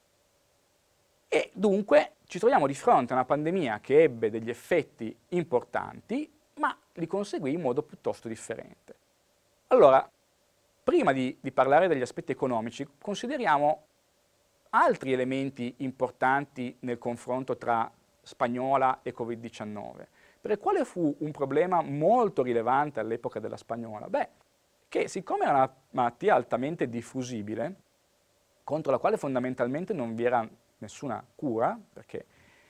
A: E dunque ci troviamo di fronte a una pandemia che ebbe degli effetti importanti, ma li conseguì in modo piuttosto differente. Allora, prima di, di parlare degli aspetti economici, consideriamo altri elementi importanti nel confronto tra spagnola e Covid diciannove. Per quale fu un problema molto rilevante all'epoca della spagnola? Beh, che siccome era una malattia altamente diffusibile, contro la quale fondamentalmente non vi era nessuna cura, perché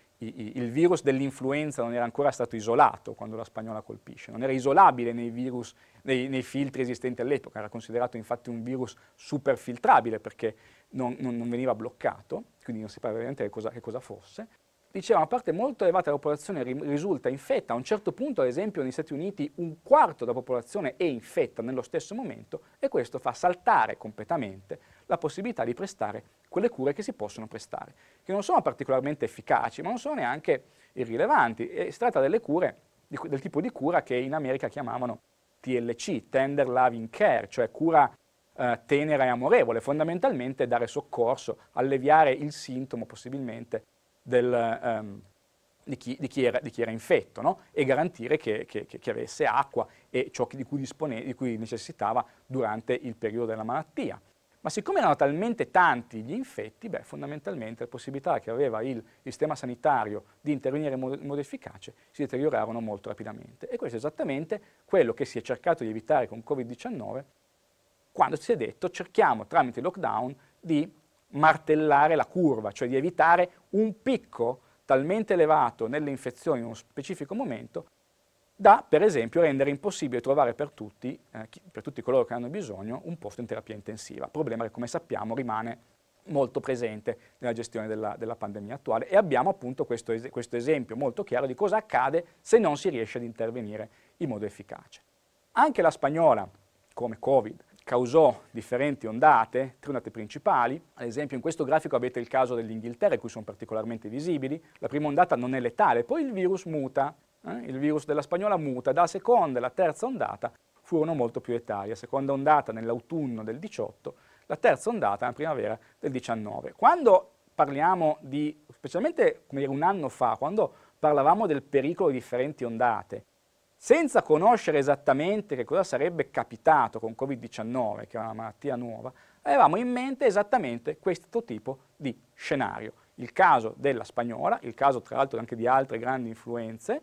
A: il virus dell'influenza non era ancora stato isolato quando la spagnola colpisce, non era isolabile nei, virus, nei, nei filtri esistenti all'epoca, era considerato infatti un virus superfiltrabile perché non, non, non veniva bloccato, quindi non si sapeva veramente che cosa, che cosa fosse. Diceva, una parte molto elevata della popolazione risulta infetta, a un certo punto ad esempio negli Stati Uniti un quarto della popolazione è infetta nello stesso momento e questo fa saltare completamente la possibilità di prestare quelle cure che si possono prestare, che non sono particolarmente efficaci ma non sono neanche irrilevanti, e si tratta delle cure, di, del tipo di cura che in America chiamavano T L C, Tender Loving Care, cioè cura eh, tenera e amorevole, fondamentalmente dare soccorso, alleviare il sintomo possibilmente Del, um, di, chi, di, chi era, di chi era infetto, no? E garantire che, che, che avesse acqua e ciò di cui, dispone, di cui necessitava durante il periodo della malattia. Ma siccome erano talmente tanti gli infetti, beh, fondamentalmente le possibilità che aveva il, il sistema sanitario di intervenire in modo, in modo efficace si deteriorarono molto rapidamente. E questo è esattamente quello che si è cercato di evitare con Covid diciannove, quando si è detto cerchiamo tramite il lockdown di martellare la curva, cioè di evitare un picco talmente elevato nelle infezioni in uno specifico momento da, per esempio, rendere impossibile trovare per tutti, eh, per tutti coloro che hanno bisogno, un posto in terapia intensiva, problema che come sappiamo rimane molto presente nella gestione della, della pandemia attuale, e abbiamo appunto questo, es questo esempio molto chiaro di cosa accade se non si riesce ad intervenire in modo efficace. Anche la spagnola, come Covid, causò differenti ondate, tre ondate principali. Ad esempio in questo grafico avete il caso dell'Inghilterra, in cui sono particolarmente visibili. La prima ondata non è letale, poi il virus muta, eh? il virus della spagnola muta, dalla seconda e la terza ondata furono molto più letali. La seconda ondata nell'autunno del diciotto, la terza ondata nella primavera del diciannove. Quando parliamo di, specialmente come dire, un anno fa, quando parlavamo del pericolo di differenti ondate, senza conoscere esattamente che cosa sarebbe capitato con Covid diciannove, che è una malattia nuova, avevamo in mente esattamente questo tipo di scenario. Il caso della spagnola, il caso tra l'altro anche di altre grandi influenze,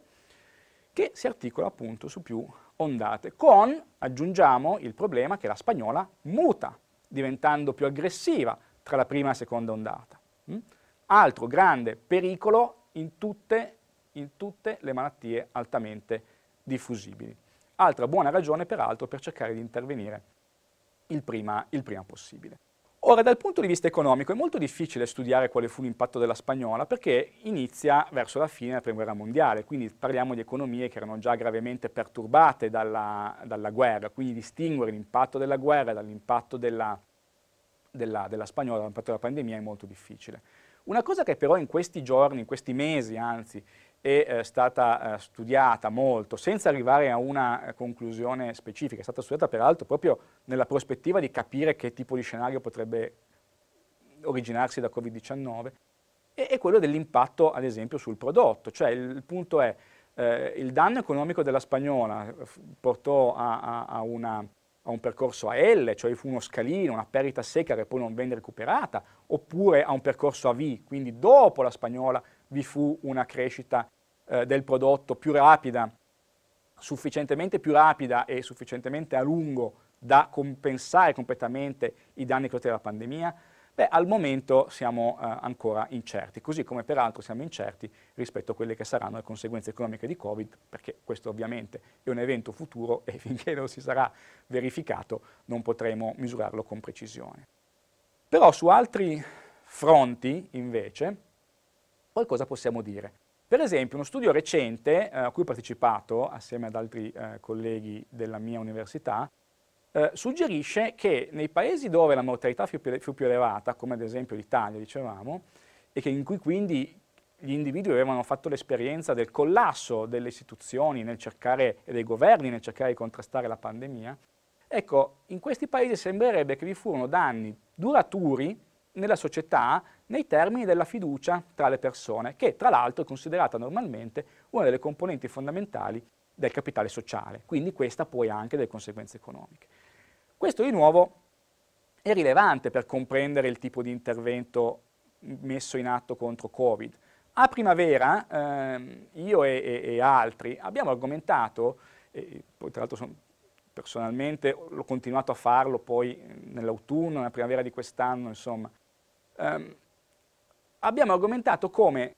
A: che si articola appunto su più ondate, con, aggiungiamo, il problema che la spagnola muta, diventando più aggressiva tra la prima e la seconda ondata. Mm? Altro grande pericolo in tutte, in tutte le malattie altamente diffusibili. Altra buona ragione, peraltro, per cercare di intervenire il prima, il prima possibile. Ora, dal punto di vista economico è molto difficile studiare quale fu l'impatto della spagnola, perché inizia verso la fine della Prima Guerra Mondiale, quindi parliamo di economie che erano già gravemente perturbate dalla, dalla guerra, quindi distinguere l'impatto della guerra dall'impatto della, della, della spagnola, dall'impatto della pandemia è molto difficile. Una cosa che però in questi giorni, in questi mesi anzi, è eh, stata eh, studiata molto, senza arrivare a una eh, conclusione specifica, è stata studiata peraltro proprio nella prospettiva di capire che tipo di scenario potrebbe originarsi da Covid diciannove, e, è quello dell'impatto ad esempio sul prodotto, cioè il, il punto è eh, il danno economico della spagnola portò a, a, a, una, a un percorso a L, cioè fu uno scalino, una perdita secca che poi non venne recuperata, oppure a un percorso a V, quindi dopo la spagnola vi fu una crescita eh, del prodotto più rapida, sufficientemente più rapida e sufficientemente a lungo da compensare completamente i danni causati dalla pandemia? Beh, al momento siamo eh, ancora incerti, così come peraltro siamo incerti rispetto a quelle che saranno le conseguenze economiche di Covid, perché questo ovviamente è un evento futuro e finché non si sarà verificato non potremo misurarlo con precisione. Però su altri fronti, invece, qualcosa possiamo dire. Per esempio, uno studio recente eh, a cui ho partecipato assieme ad altri eh, colleghi della mia università eh, suggerisce che nei paesi dove la mortalità fu più, fu più elevata, come ad esempio l'Italia, dicevamo, e che in cui quindi gli individui avevano fatto l'esperienza del collasso delle istituzioni nel cercare, e dei governi nel cercare di contrastare la pandemia, ecco, in questi paesi sembrerebbe che vi furono danni duraturi nella società nei termini della fiducia tra le persone, che tra l'altro è considerata normalmente una delle componenti fondamentali del capitale sociale, quindi questa poi ha anche delle conseguenze economiche. Questo di nuovo è rilevante per comprendere il tipo di intervento messo in atto contro Covid. A primavera ehm, io e, e, e altri abbiamo argomentato, e poi tra l'altro personalmente l'ho continuato a farlo poi nell'autunno, nella primavera di quest'anno, insomma, ehm, abbiamo argomentato come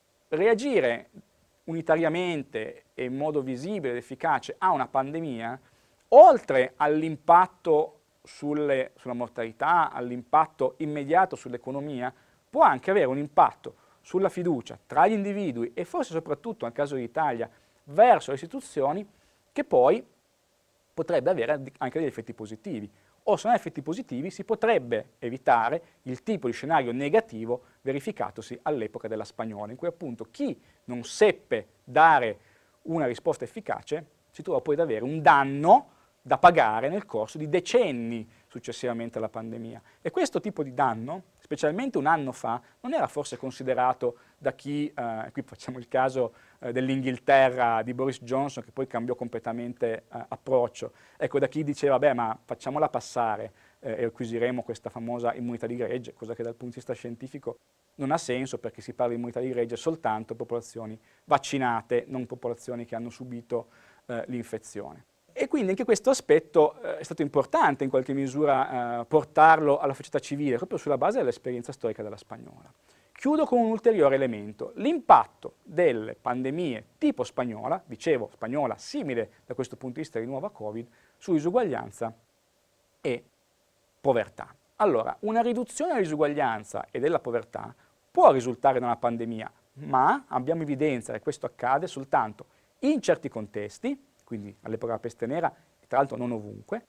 A: reagire unitariamente e in modo visibile ed efficace a una pandemia, oltre all'impatto sulle, sulla mortalità, all'impatto immediato sull'economia, può anche avere un impatto sulla fiducia tra gli individui e forse soprattutto nel caso dell'Italia verso le istituzioni, che poi potrebbe avere anche degli effetti positivi. O se non ha effetti positivi si potrebbe evitare il tipo di scenario negativo verificatosi all'epoca della Spagnola, in cui appunto chi non seppe dare una risposta efficace si trova poi ad avere un danno da pagare nel corso di decenni successivamente alla pandemia. E questo tipo di danno, specialmente un anno fa, non era forse considerato da chi, eh, qui facciamo il caso eh, dell'Inghilterra, di Boris Johnson, che poi cambiò completamente eh, approccio, ecco, da chi diceva, beh, ma facciamola passare eh, e acquisiremo questa famosa immunità di gregge, cosa che dal punto di vista scientifico non ha senso, perché si parla di immunità di gregge soltanto popolazioni vaccinate, non popolazioni che hanno subito eh, l'infezione. E quindi anche questo aspetto eh, è stato importante in qualche misura eh, portarlo alla società civile, proprio sulla base dell'esperienza storica della Spagnola. Chiudo con un ulteriore elemento, l'impatto delle pandemie tipo spagnola, dicevo spagnola simile da questo punto di vista di nuovo a Covid, su disuguaglianza e povertà. Allora, una riduzione della disuguaglianza e della povertà può risultare da una pandemia, ma abbiamo evidenza che questo accade soltanto in certi contesti, quindi all'epoca della peste nera, e tra l'altro non ovunque,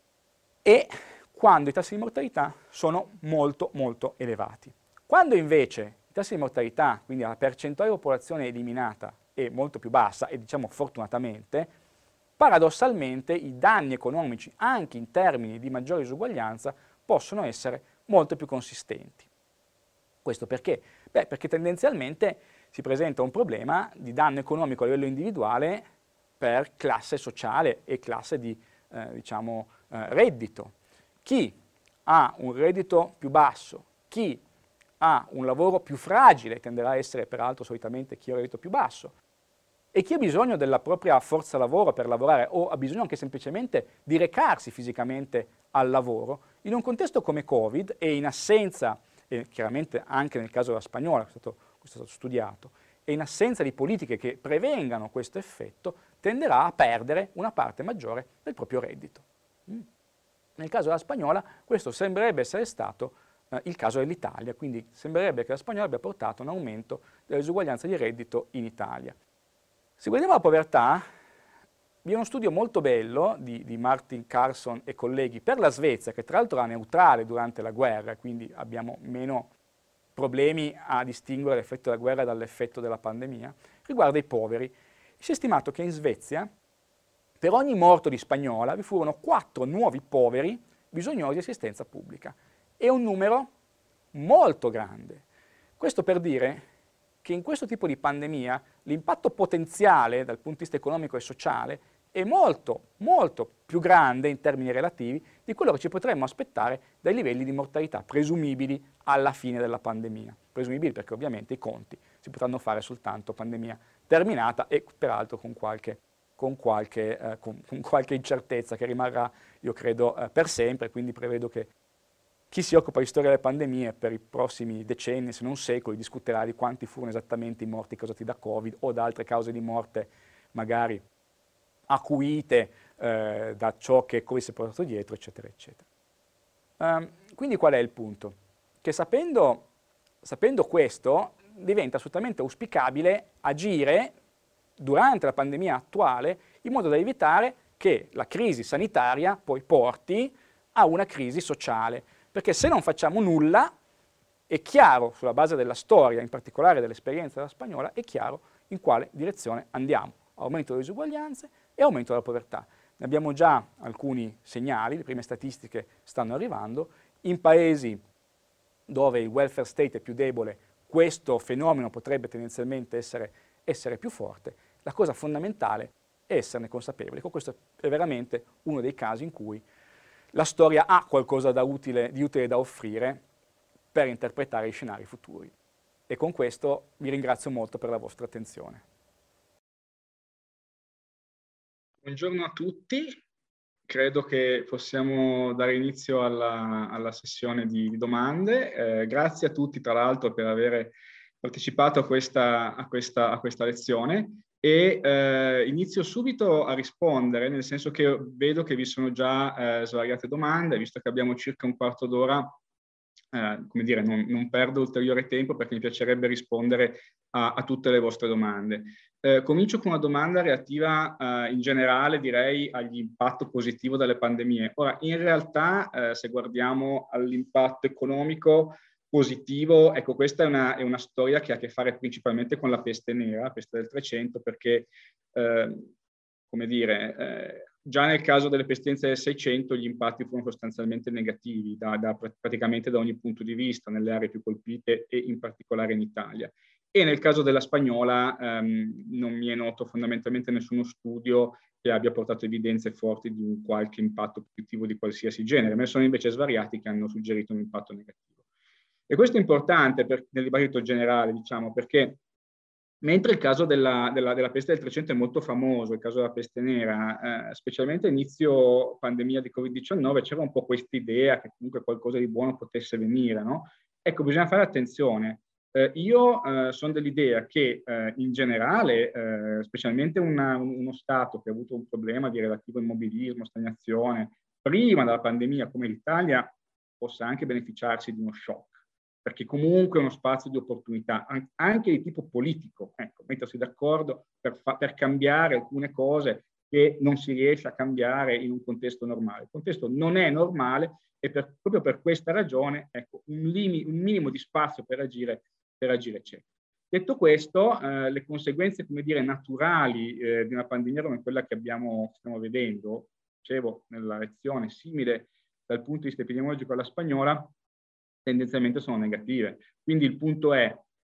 A: e quando i tassi di mortalità sono molto molto elevati. Quando invece i tassi di mortalità, quindi la percentuale di popolazione eliminata, è molto più bassa, e diciamo fortunatamente, paradossalmente i danni economici, anche in termini di maggiore disuguaglianza, possono essere molto più consistenti. Questo perché? Beh, perché tendenzialmente si presenta un problema di danno economico a livello individuale per classe sociale e classe di eh, diciamo, eh, reddito. Chi ha un reddito più basso, chi ha un lavoro più fragile, tenderà a essere peraltro solitamente chi ha un reddito più basso, e chi ha bisogno della propria forza lavoro per lavorare o ha bisogno anche semplicemente di recarsi fisicamente al lavoro, in un contesto come Covid e in assenza, e chiaramente anche nel caso della Spagnola, questo è stato, questo è stato studiato, e in assenza di politiche che prevengano questo effetto, tenderà a perdere una parte maggiore del proprio reddito. Mm. Nel caso della Spagnola questo sembrerebbe essere stato eh, il caso dell'Italia, quindi sembrerebbe che la Spagnola abbia portato un aumento della disuguaglianza di reddito in Italia. Se guardiamo la povertà, vi è uno studio molto bello di, di Martin Carson e colleghi per la Svezia, che tra l'altro era neutrale durante la guerra, quindi abbiamo meno problemi a distinguere l'effetto della guerra dall'effetto della pandemia, riguarda i poveri. Si è stimato che in Svezia, per ogni morto di spagnola, vi furono quattro nuovi poveri bisognosi di assistenza pubblica. È un numero molto grande. Questo per dire che in questo tipo di pandemia l'impatto potenziale dal punto di vista economico e sociale è molto, molto più grande in termini relativi di quello che ci potremmo aspettare dai livelli di mortalità presumibili alla fine della pandemia. Presumibili perché ovviamente i conti si potranno fare soltanto pandemia terminata e peraltro con qualche, con qualche, eh, con, con qualche incertezza che rimarrà, io credo, eh, per sempre, quindi prevedo che chi si occupa di storia delle pandemie per i prossimi decenni, se non secoli, discuterà di quanti furono esattamente i morti causati da Covid o da altre cause di morte magari acuite eh, da ciò che Covid si è portato dietro, eccetera, eccetera. Um, quindi qual è il punto? Che sapendo, sapendo questo, diventa assolutamente auspicabile agire durante la pandemia attuale in modo da evitare che la crisi sanitaria poi porti a una crisi sociale. Perché se non facciamo nulla, è chiaro, sulla base della storia, in particolare dell'esperienza della spagnola, è chiaro in quale direzione andiamo. Aumento delle disuguaglianze e aumento della povertà. Ne abbiamo già alcuni segnali, le prime statistiche stanno arrivando. In paesi dove il welfare state è più debole, questo fenomeno potrebbe tendenzialmente essere, essere più forte. La cosa fondamentale è esserne consapevoli. Questo è veramente uno dei casi in cui la storia ha qualcosa da utile, di utile da offrire per interpretare i scenari futuri. E con questo vi ringrazio molto per la vostra attenzione.
B: Buongiorno a tutti, credo che possiamo dare inizio alla, alla sessione di, di domande. Eh, grazie a tutti tra l'altro per aver partecipato a questa, a questa, a questa lezione e eh, inizio subito a rispondere, nel senso che vedo che vi sono già eh, svariate domande, visto che abbiamo circa un quarto d'ora, eh, come dire, non, non perdo ulteriore tempo perché mi piacerebbe rispondere a, a tutte le vostre domande. Eh, comincio con una domanda relativa eh, in generale, direi, all'impatto positivo delle pandemie. Ora, in realtà, eh, se guardiamo all'impatto economico positivo, ecco, questa è una, è una storia che ha a che fare principalmente con la peste nera, la peste del Trecento, perché, eh, come dire, eh, già nel caso delle pestilenze del Seicento gli impatti furono sostanzialmente negativi, da, da, praticamente da ogni punto di vista, nelle aree più colpite e in particolare in Italia. E nel caso della spagnola ehm, non mi è noto fondamentalmente nessuno studio che abbia portato evidenze forti di un qualche impatto positivo di qualsiasi genere, ma sono invece svariati che hanno suggerito un impatto negativo. E questo è importante per, nel dibattito generale, diciamo, perché mentre il caso della, della, della peste del Trecento è molto famoso, il caso della peste nera, eh, specialmente all'inizio pandemia di Covid diciannove, c'era un po' questa idea che comunque qualcosa di buono potesse venire, no? Ecco, bisogna fare attenzione. Eh, io eh, sono dell'idea che eh, in generale, eh, specialmente una, uno Stato che ha avuto un problema di relativo immobilismo, stagnazione, prima della pandemia come l'Italia, possa anche beneficiarsi di uno shock, perché comunque è uno spazio di opportunità, anche di tipo politico, ecco, mettersi d'accordo per, per cambiare alcune cose che non si riesce a cambiare in un contesto normale. Il contesto non è normale e per, proprio per questa ragione, ecco, un, limi, un minimo di spazio per agire per agire c'è. Detto questo, eh, le conseguenze, come dire, naturali eh, di una pandemia come quella che abbiamo, stiamo vedendo, dicevo nella lezione, simile dal punto di vista epidemiologico alla spagnola, tendenzialmente sono negative. Quindi il punto è,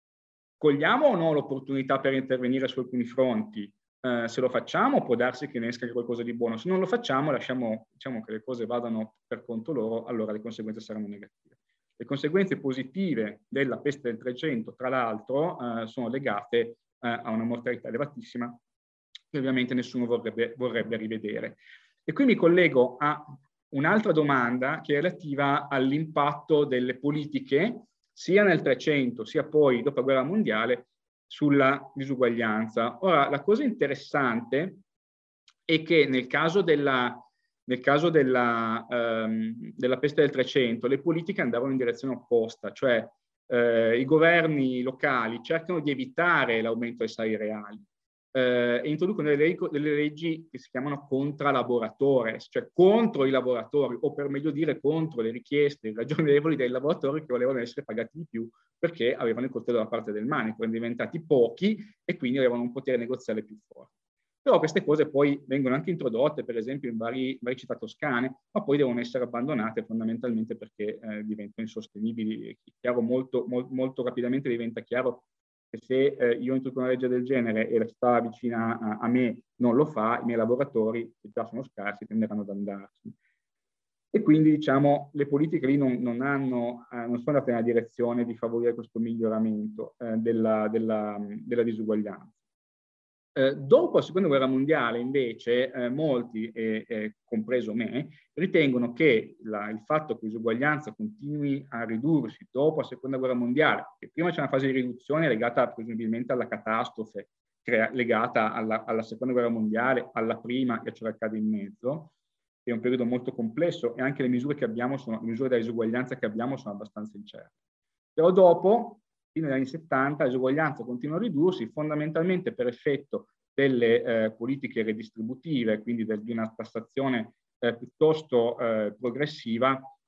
B: cogliamo o no l'opportunità per intervenire su alcuni fronti? Eh, se lo facciamo può darsi che ne esca qualcosa di buono, se non lo facciamo lasciamo, diciamo, che le cose vadano per conto loro, allora le conseguenze saranno negative. Le conseguenze positive della peste del Trecento, tra l'altro, eh, sono legate eh, a una mortalità elevatissima che ovviamente nessuno vorrebbe, vorrebbe rivedere. E qui mi collego a un'altra domanda che è relativa all'impatto delle politiche sia nel Trecento sia poi dopo la guerra mondiale sulla disuguaglianza. Ora, la cosa interessante è che nel caso della Nel caso della, ehm, della peste del Trecento, le politiche andavano in direzione opposta, cioè eh, i governi locali cercano di evitare l'aumento dei salari reali eh, e introducono delle, delle leggi che si chiamano contra-laboratores, cioè contro i lavoratori, o per meglio dire contro le richieste irragionevoli dei lavoratori che volevano essere pagati di più perché avevano il coltello dalla parte del manico, erano diventati pochi e quindi avevano un potere negoziale più forte. Però queste cose poi vengono anche introdotte, per esempio, in vari, vari città toscane, ma poi devono essere abbandonate fondamentalmente perché eh, diventano insostenibili. Chiaro, molto, mol, molto rapidamente diventa chiaro che se eh, io introduco una legge del genere e la città vicina a, a me non lo fa, i miei lavoratori, che già sono scarsi, tenderanno ad andarsene. E quindi, diciamo, le politiche lì non, non, hanno, eh, non sono andate nella direzione di favorire questo miglioramento eh, della, della, della disuguaglianza. Eh, dopo la seconda guerra mondiale, invece, eh, molti, eh, eh, compreso me, ritengono che la, il fatto che l'isuguaglianza continui a ridursi dopo la seconda guerra mondiale, che prima c'è una fase di riduzione legata presumibilmente alla catastrofe, crea, legata alla, alla seconda guerra mondiale, alla prima e a ciò che accade in mezzo, è un periodo molto complesso e anche le misure che abbiamo, sono, le misure della disuguaglianza che abbiamo sono abbastanza incerte. Però dopo, fino agli anni settanta, l'esuguaglianza continua a ridursi fondamentalmente per effetto delle eh, politiche redistributive, quindi del, di una tassazione eh, piuttosto eh, progressiva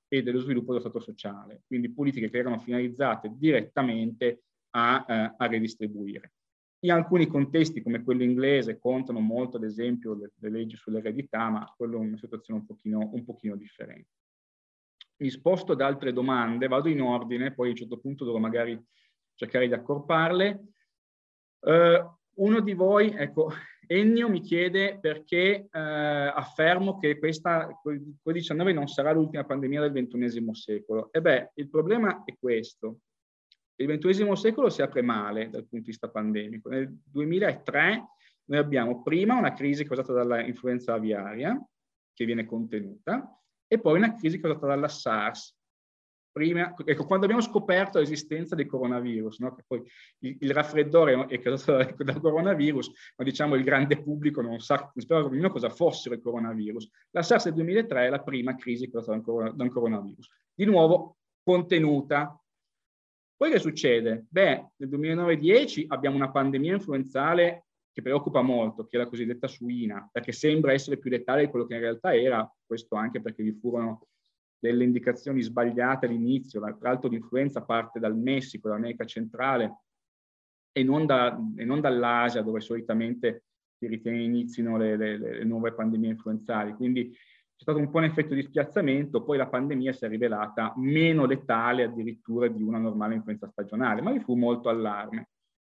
B: e dello sviluppo dello Stato sociale, quindi politiche che erano finalizzate direttamente a, eh, a redistribuire. In alcuni contesti, come quello inglese, contano molto, ad esempio, le, le leggi sull'eredità, ma quello è una situazione un pochino, un pochino differente. Mi sposto ad altre domande, vado in ordine, poi a un certo punto dovrò magari cercare di accorparle. Uh, uno di voi, ecco, Ennio mi chiede perché eh, affermo che questa covid diciannove non sarà l'ultima pandemia del ventunesimo secolo. E beh, il problema è questo. Il ventunesimo secolo si apre male dal punto di vista pandemico. Nel duemilatré noi abbiamo prima una crisi causata dalla influenza aviaria, che viene contenuta, e poi una crisi causata dalla SARS. Prima, ecco, quando abbiamo scoperto l'esistenza del coronavirus, no? Che poi il, il raffreddore è causato dal, dal coronavirus, ma diciamo il grande pubblico non sa, non sapeva nemmeno cosa fosse il coronavirus. La SARS del duemilatré è la prima crisi causata da un coronavirus. Di nuovo, contenuta. Poi che succede? Beh, nel duemilanove dieci abbiamo una pandemia influenzale che preoccupa molto, che è la cosiddetta suina, perché sembra essere più letale di quello che in realtà era, questo anche perché vi furono delle indicazioni sbagliate all'inizio. Tra l'altro l'influenza parte dal Messico, dall'America centrale, e non, da, e non dall'Asia, dove solitamente si ritiene inizino le, le, le nuove pandemie influenzali. Quindi c'è stato un po' un effetto di spiazzamento, poi la pandemia si è rivelata meno letale addirittura di una normale influenza stagionale, ma vi fu molto allarme.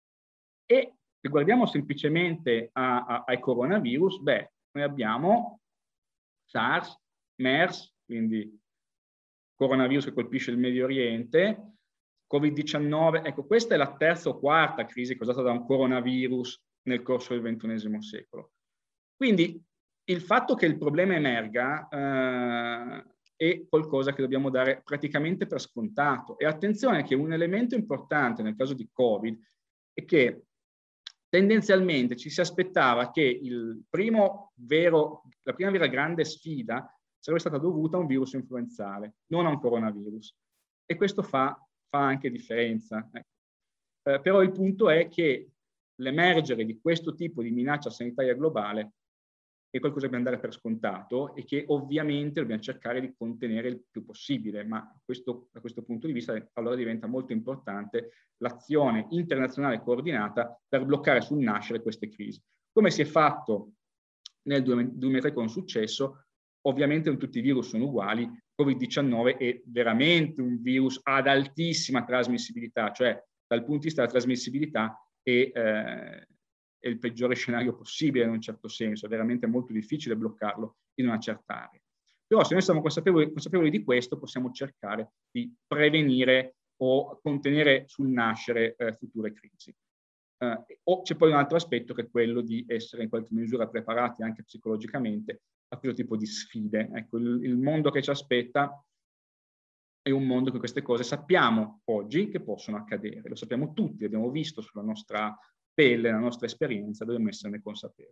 B: E se guardiamo semplicemente a, a, ai coronavirus, beh, noi abbiamo SARS, MERS, quindi coronavirus che colpisce il Medio Oriente, covid diciannove, ecco, questa è la terza o quarta crisi causata da un coronavirus nel corso del ventunesimo secolo. Quindi il fatto che il problema emerga eh, è qualcosa che dobbiamo dare praticamente per scontato. E attenzione che un elemento importante nel caso di Covid è che tendenzialmente ci si aspettava che il primo vero, la prima vera grande sfida sarebbe stata dovuta a un virus influenzale, non a un coronavirus. E questo fa, fa anche differenza. Ecco. Eh, però il punto è che l'emergere di questo tipo di minaccia sanitaria globale è qualcosa che dobbiamo dare per scontato e che ovviamente dobbiamo cercare di contenere il più possibile, ma questo, da questo punto di vista allora diventa molto importante l'azione internazionale coordinata per bloccare sul nascere queste crisi. Come si è fatto nel duemilatré con successo, ovviamente non tutti i virus sono uguali, covid diciannove è veramente un virus ad altissima trasmissibilità, cioè dal punto di vista della trasmissibilità è, eh, è il peggiore scenario possibile in un certo senso, è veramente molto difficile bloccarlo in una certa area. Però se noi siamo consapevoli, consapevoli di questo, possiamo cercare di prevenire o contenere sul nascere eh, future crisi. Uh, o c'è poi un altro aspetto che è quello di essere in qualche misura preparati anche psicologicamente a questo tipo di sfide. Ecco, il, il mondo che ci aspetta è un mondo che queste cose sappiamo oggi che possono accadere, lo sappiamo tutti, l'abbiamo visto sulla nostra pelle, nella nostra esperienza, dobbiamo esserne consapevoli.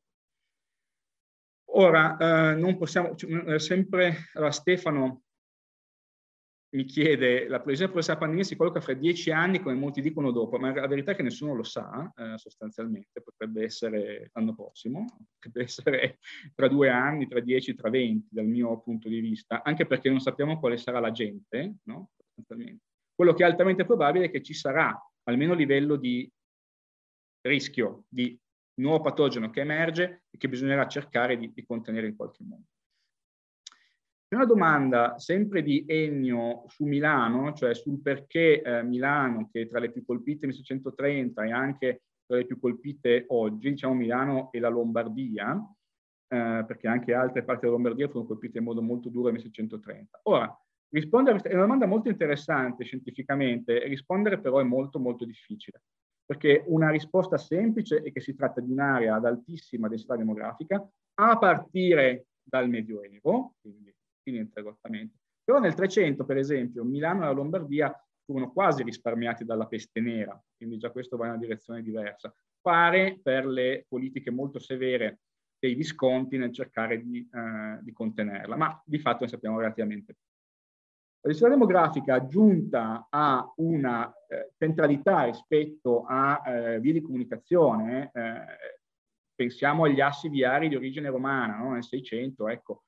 B: Ora, eh, non possiamo, cioè, sempre, allora Stefano mi chiede, la previsione per questa pandemia si colloca fra dieci anni, come molti dicono dopo, ma la verità è che nessuno lo sa, eh, sostanzialmente, potrebbe essere l'anno prossimo, potrebbe essere tra due anni, tra dieci, tra venti, dal mio punto di vista, anche perché non sappiamo quale sarà la gente, no? Sostanzialmente. Quello che è altamente probabile è che ci sarà, almeno a livello di rischio di nuovo patogeno che emerge e che bisognerà cercare di, di contenere in qualche modo. C'è una domanda sempre di Ennio su Milano, cioè sul perché eh, Milano, che è tra le più colpite nel millenovecentotrenta e anche tra le più colpite oggi, diciamo Milano e la Lombardia, eh, perché anche altre parti della Lombardia furono colpite in modo molto duro nel millenovecentotrenta. Ora, rispondere è una domanda molto interessante scientificamente, rispondere però è molto molto difficile, perché una risposta semplice è che si tratta di un'area ad altissima densità demografica a partire dal Medioevo, quindi ininterrottamente. Però nel trecento, per esempio, Milano e la Lombardia furono quasi risparmiati dalla peste nera, quindi già questo va in una direzione diversa. Pare per le politiche molto severe dei Visconti nel cercare di, eh, di contenerla, ma di fatto ne sappiamo relativamente poco. La densità demografica aggiunta a una eh, centralità rispetto a eh, vie di comunicazione, eh, pensiamo agli assi viari di origine romana, no? Nel Seicento, ecco,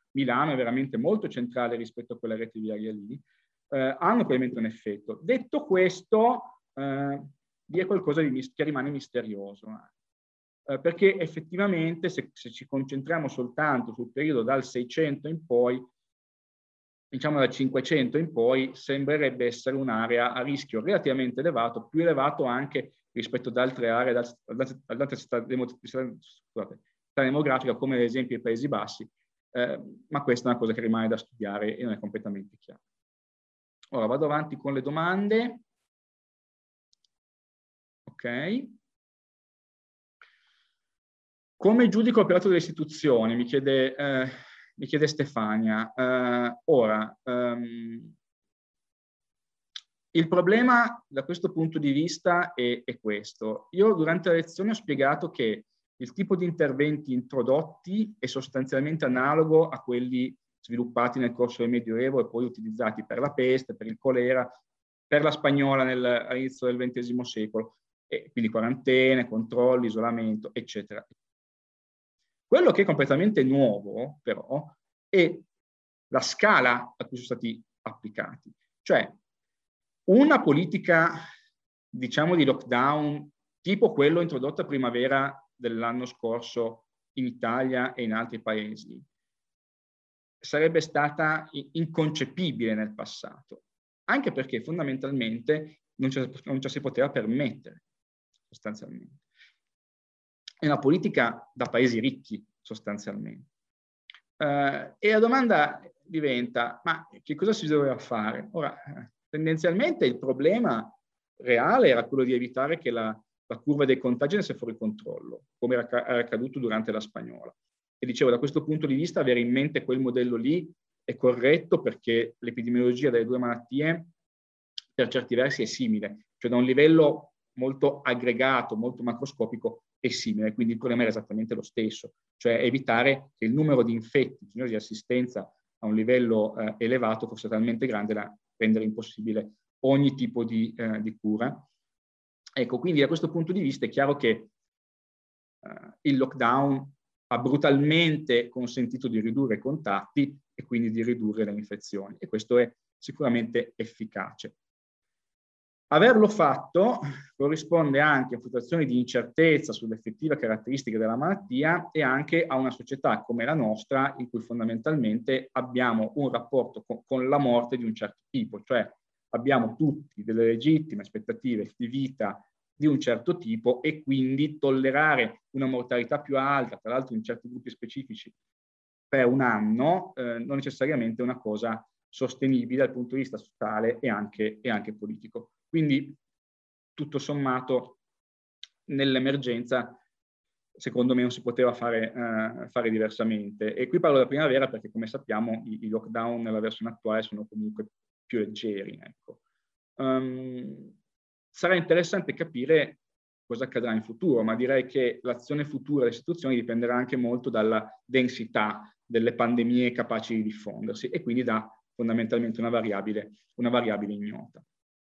B: Milano è veramente molto centrale rispetto a quella rete viaria lì, eh, hanno probabilmente un effetto. Detto questo, eh, vi è qualcosa di che rimane misterioso, eh, perché effettivamente se, se ci concentriamo soltanto sul periodo dal seicento in poi, diciamo dal cinquecento in poi, sembrerebbe essere un'area a rischio relativamente elevato, più elevato anche rispetto ad altre aree, ad altre città demografica, come ad esempio i Paesi Bassi, eh, ma questa è una cosa che rimane da studiare e non è completamente chiara. Ora vado avanti con le domande. Ok. Come giudico l'operato delle istituzioni? Mi chiede, eh, mi chiede Stefania. Eh, ora, um, il problema da questo punto di vista è, è questo. Io durante la lezione ho spiegato che il tipo di interventi introdotti è sostanzialmente analogo a quelli sviluppati nel corso del Medioevo e poi utilizzati per la peste, per il colera, per la spagnola nel, all'inizio del ventesimo secolo, e quindi quarantene, controlli, isolamento, eccetera. Quello che è completamente nuovo, però, è la scala a cui sono stati applicati. Cioè, una politica, diciamo, di lockdown, tipo quello introdotto a primavera dell'anno scorso in Italia e in altri paesi, sarebbe stata inconcepibile nel passato, anche perché fondamentalmente non ci, non ci si poteva permettere, sostanzialmente. È una politica da paesi ricchi, sostanzialmente. Uh, e la domanda diventa, ma che cosa si doveva fare? Ora, tendenzialmente il problema reale era quello di evitare che la, la curva dei contagi andasse fuori controllo, come era, era accaduto durante la spagnola. E dicevo, da questo punto di vista, avere in mente quel modello lì è corretto perché l'epidemiologia delle due malattie, per certi versi, è simile. Cioè da un livello molto aggregato, molto macroscopico, è simile, quindi il problema era esattamente lo stesso, cioè evitare che il numero di infetti, di assistenza a un livello eh, elevato fosse talmente grande da rendere impossibile ogni tipo di, eh, di cura. Ecco, quindi da questo punto di vista è chiaro che eh, il lockdown ha brutalmente consentito di ridurre i contatti e quindi di ridurre le infezioni, e questo è sicuramente efficace. Averlo fatto corrisponde anche a situazioni di incertezza sulle effettive caratteristiche della malattia e anche a una società come la nostra in cui fondamentalmente abbiamo un rapporto con, con la morte di un certo tipo, cioè abbiamo tutti delle legittime aspettative di vita di un certo tipo e quindi tollerare una mortalità più alta, tra l'altro in certi gruppi specifici, per un anno eh, non necessariamente è una cosa sostenibile dal punto di vista sociale e anche, e anche politico. Quindi, tutto sommato, nell'emergenza, secondo me non si poteva fare, eh, fare diversamente. E qui parlo della primavera perché, come sappiamo, i, i lockdown nella versione attuale sono comunque più leggeri. Ecco. Um, sarà interessante capire cosa accadrà in futuro, ma direi che l'azione futura delle istituzioni dipenderà anche molto dalla densità delle pandemie capaci di diffondersi e quindi da fondamentalmente una variabile, una variabile ignota.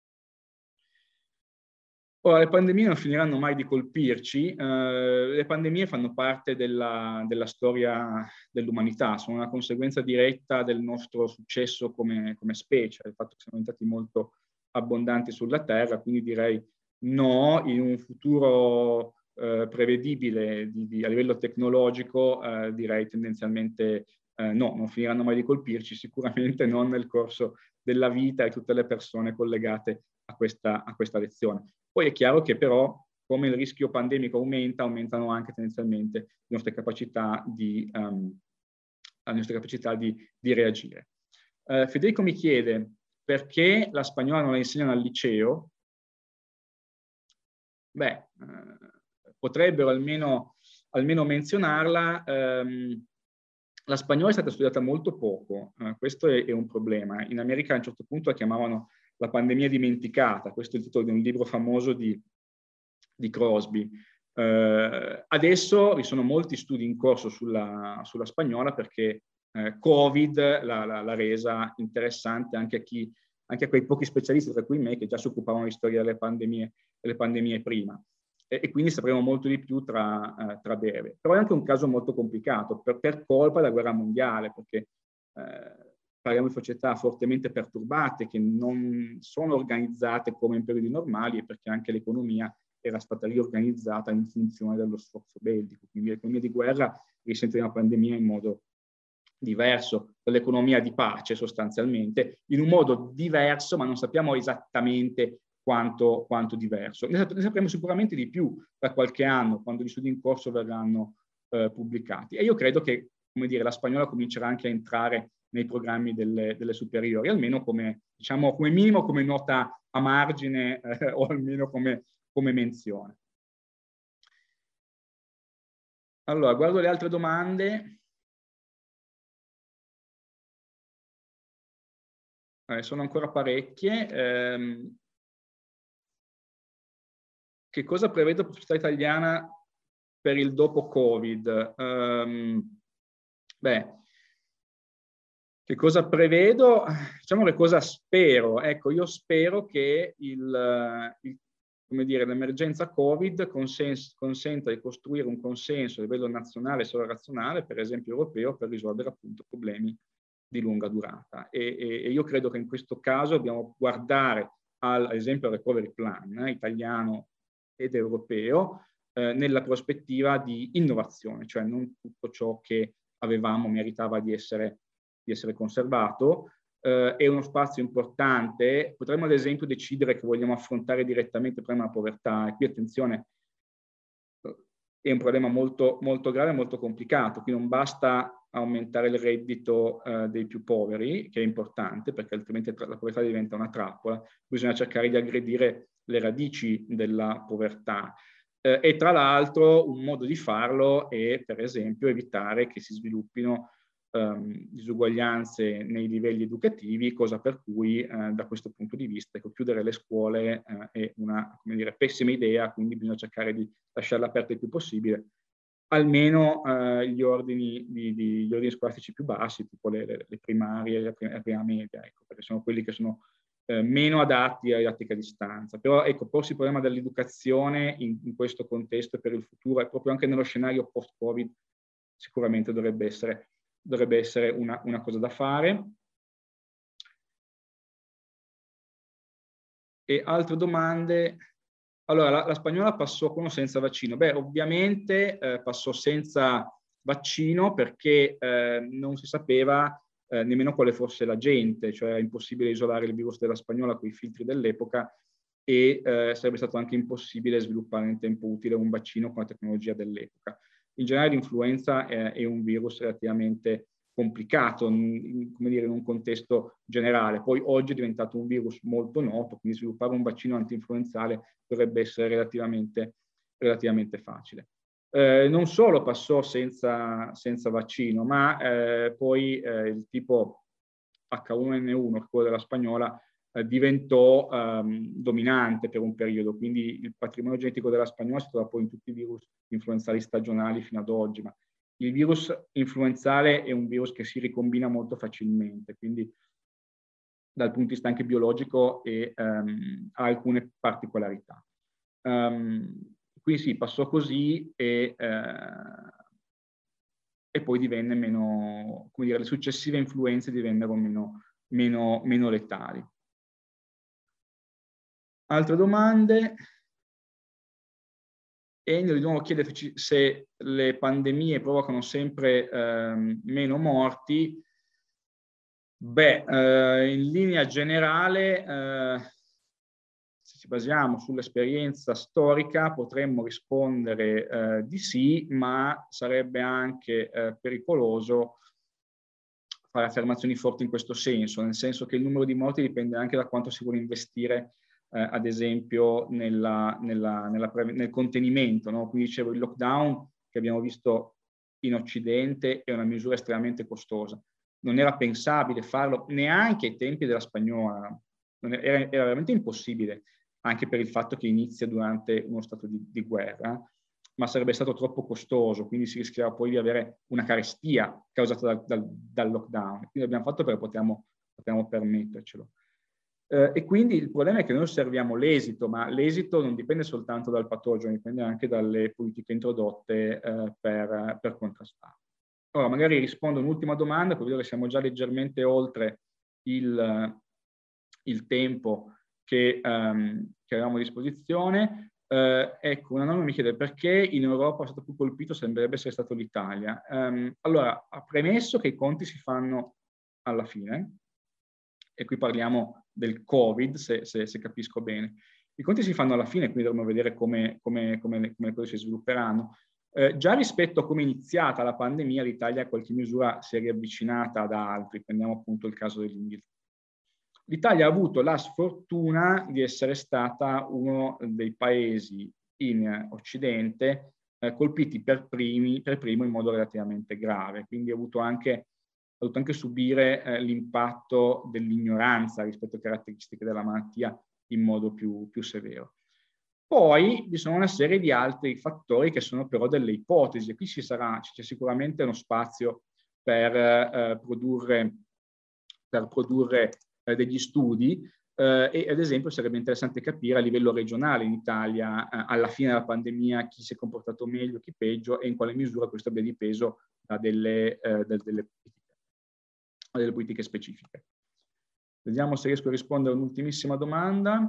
B: Ora, le pandemie non finiranno mai di colpirci, eh, le pandemie fanno parte della, della storia dell'umanità, sono una conseguenza diretta del nostro successo come, come specie, del fatto che siamo diventati molto abbondanti sulla Terra, quindi direi no, in un futuro eh, prevedibile di, di, a livello tecnologico, eh, direi tendenzialmente eh, no, non finiranno mai di colpirci, sicuramente non nel corso della vita e tutte le persone collegate a questa, a questa lezione. Poi è chiaro che però, come il rischio pandemico aumenta, aumentano anche tendenzialmente le nostre capacità di, um, le nostre capacità di, di reagire. Uh, Federico mi chiede perché la spagnola non la insegnano al liceo. Beh, uh, potrebbero almeno, almeno menzionarla. Um, la spagnola è stata studiata molto poco, uh, questo è, è un problema. In America a un certo punto la chiamavano la pandemia dimenticata, questo è il titolo di un libro famoso di, di Crosby. Eh, adesso vi sono molti studi in corso sulla, sulla spagnola perché eh, Covid l'ha resa interessante anche a, chi, anche a quei pochi specialisti, tra cui me, che già si occupavano di storia delle pandemie, delle pandemie prima. e, e quindi sapremo molto di più tra, eh, tra breve. Però è anche un caso molto complicato per, per colpa della guerra mondiale, perché eh, parliamo di società fortemente perturbate che non sono organizzate come in periodi normali, e perché anche l'economia era stata riorganizzata in funzione dello sforzo bellico. Quindi l'economia di guerra risente di una pandemia in modo diverso dall'economia di pace, sostanzialmente, in un modo diverso, ma non sappiamo esattamente quanto, quanto diverso. Ne, ne sapremo sicuramente di più tra qualche anno, quando gli studi in corso verranno eh, pubblicati. E io credo che, come dire, la spagnola comincerà anche a entrare nei programmi delle, delle superiori, almeno come, diciamo, come minimo come nota a margine eh, o almeno come, come menzione. Allora, guardo le altre domande. Eh, sono ancora parecchie. Eh, che cosa prevede la società italiana per il dopo Covid? Um, beh, che cosa prevedo? Diciamo che cosa spero. Ecco, io spero che il, il, come dire, l'emergenza Covid consens- consenta di costruire un consenso a livello nazionale e sovranazionale, per esempio europeo, per risolvere appunto problemi di lunga durata. E, e, e io credo che in questo caso dobbiamo guardare al, ad esempio al recovery plan eh, italiano ed europeo eh, nella prospettiva di innovazione, cioè non tutto ciò che avevamo meritava di essere, di essere conservato. Eh, è uno spazio importante. Potremmo ad esempio decidere che vogliamo affrontare direttamente il problema della povertà, e qui attenzione, è un problema molto, molto grave e molto complicato. Qui non basta aumentare il reddito eh, dei più poveri, che è importante, perché altrimenti la povertà diventa una trappola. Bisogna cercare di aggredire le radici della povertà. Eh, e tra l'altro un modo di farlo è, per esempio, evitare che si sviluppino ehm, disuguaglianze nei livelli educativi, cosa per cui eh, da questo punto di vista ecco, chiudere le scuole eh, è una, come dire, pessima idea, quindi bisogna cercare di lasciarle aperte il più possibile, almeno eh, gli, ordini di, di, gli ordini scolastici più bassi, tipo le, le, le primarie e la prima, la prima media, ecco, perché sono quelli che sono eh, meno adatti alla didattica a distanza. Però ecco, porsi il problema dell'educazione in, in questo contesto per il futuro e proprio anche nello scenario post-Covid sicuramente dovrebbe essere, dovrebbe essere una, una cosa da fare. E altre domande? Allora, la, la spagnola passò con o senza vaccino? Beh, ovviamente eh, passò senza vaccino perché eh, non si sapeva eh, nemmeno quale fosse l'agente, cioè era impossibile isolare il virus della spagnola con i filtri dell'epoca e eh, sarebbe stato anche impossibile sviluppare in tempo utile un vaccino con la tecnologia dell'epoca. In generale l'influenza è, è un virus relativamente complicato, in, come dire, in un contesto generale. Poi oggi è diventato un virus molto noto, quindi sviluppare un vaccino antinfluenzale dovrebbe essere relativamente, relativamente facile. Eh, non solo passò senza, senza vaccino, ma eh, poi eh, il tipo acca uno enne uno, quello della spagnola, eh, diventò ehm, dominante per un periodo, quindi il patrimonio genetico della spagnola si trova poi in tutti i virus influenzali stagionali fino ad oggi, ma il virus influenzale è un virus che si ricombina molto facilmente, quindi dal punto di vista anche biologico e, um, ha alcune particolarità. Um, quindi sì, passò così e, uh, e poi divenne meno, come dire, le successive influenze divennero meno, meno, meno letali. Altre domande? Ennio di nuovo chiede se le pandemie provocano sempre ehm, meno morti. Beh, eh, in linea generale, eh, se ci basiamo sull'esperienza storica, potremmo rispondere eh, di sì, ma sarebbe anche eh, pericoloso fare affermazioni forti in questo senso, nel senso che il numero di morti dipende anche da quanto si vuole investire Eh, ad esempio nella, nella, nella nel contenimento, no? Quindi dicevo il lockdown che abbiamo visto in Occidente è una misura estremamente costosa. Non era pensabile farlo neanche ai tempi della spagnola, non era, era veramente impossibile, anche per il fatto che inizia durante uno stato di, di guerra, ma sarebbe stato troppo costoso, quindi si rischiava poi di avere una carestia causata dal, dal, dal lockdown. Quindi l'abbiamo fatto perché potevamo, potevamo permettercelo. Eh, e quindi il problema è che noi osserviamo l'esito, ma l'esito non dipende soltanto dal patogeno, dipende anche dalle politiche introdotte eh, per, per contrastare. Ora, magari rispondo un'ultima domanda, poi vedo che siamo già leggermente oltre il, il tempo che, um, che avevamo a disposizione. Uh, ecco, una norma mi chiede perché in Europa è stato più colpito, sembrerebbe essere stato l'Italia. Um, allora, ha premesso che i conti si fanno alla fine, e qui parliamo del Covid, se, se, se capisco bene. I conti si fanno alla fine, quindi dovremo vedere come, come, come, le, come le cose si svilupperanno. Eh, già rispetto a come è iniziata la pandemia, l'Italia a qualche misura si è riavvicinata ad altri, prendiamo appunto il caso dell'Inghilterra. L'Italia ha avuto la sfortuna di essere stata uno dei paesi in Occidente eh, colpiti per, primi, per primo in modo relativamente grave, quindi ha avuto anche, ha dovuto anche subire eh, l'impatto dell'ignoranza rispetto alle caratteristiche della malattia in modo più, più severo. Poi vi sono una serie di altri fattori che sono però delle ipotesi, e qui ci sarà, c'è sicuramente uno spazio per eh, produrre, per produrre eh, degli studi eh, e ad esempio sarebbe interessante capire a livello regionale in Italia eh, alla fine della pandemia chi si è comportato meglio, chi peggio e in quale misura questo abbia dipeso da delle, eh, da delle, da delle politiche specifiche. Vediamo se riesco a rispondere a un'ultimissima domanda.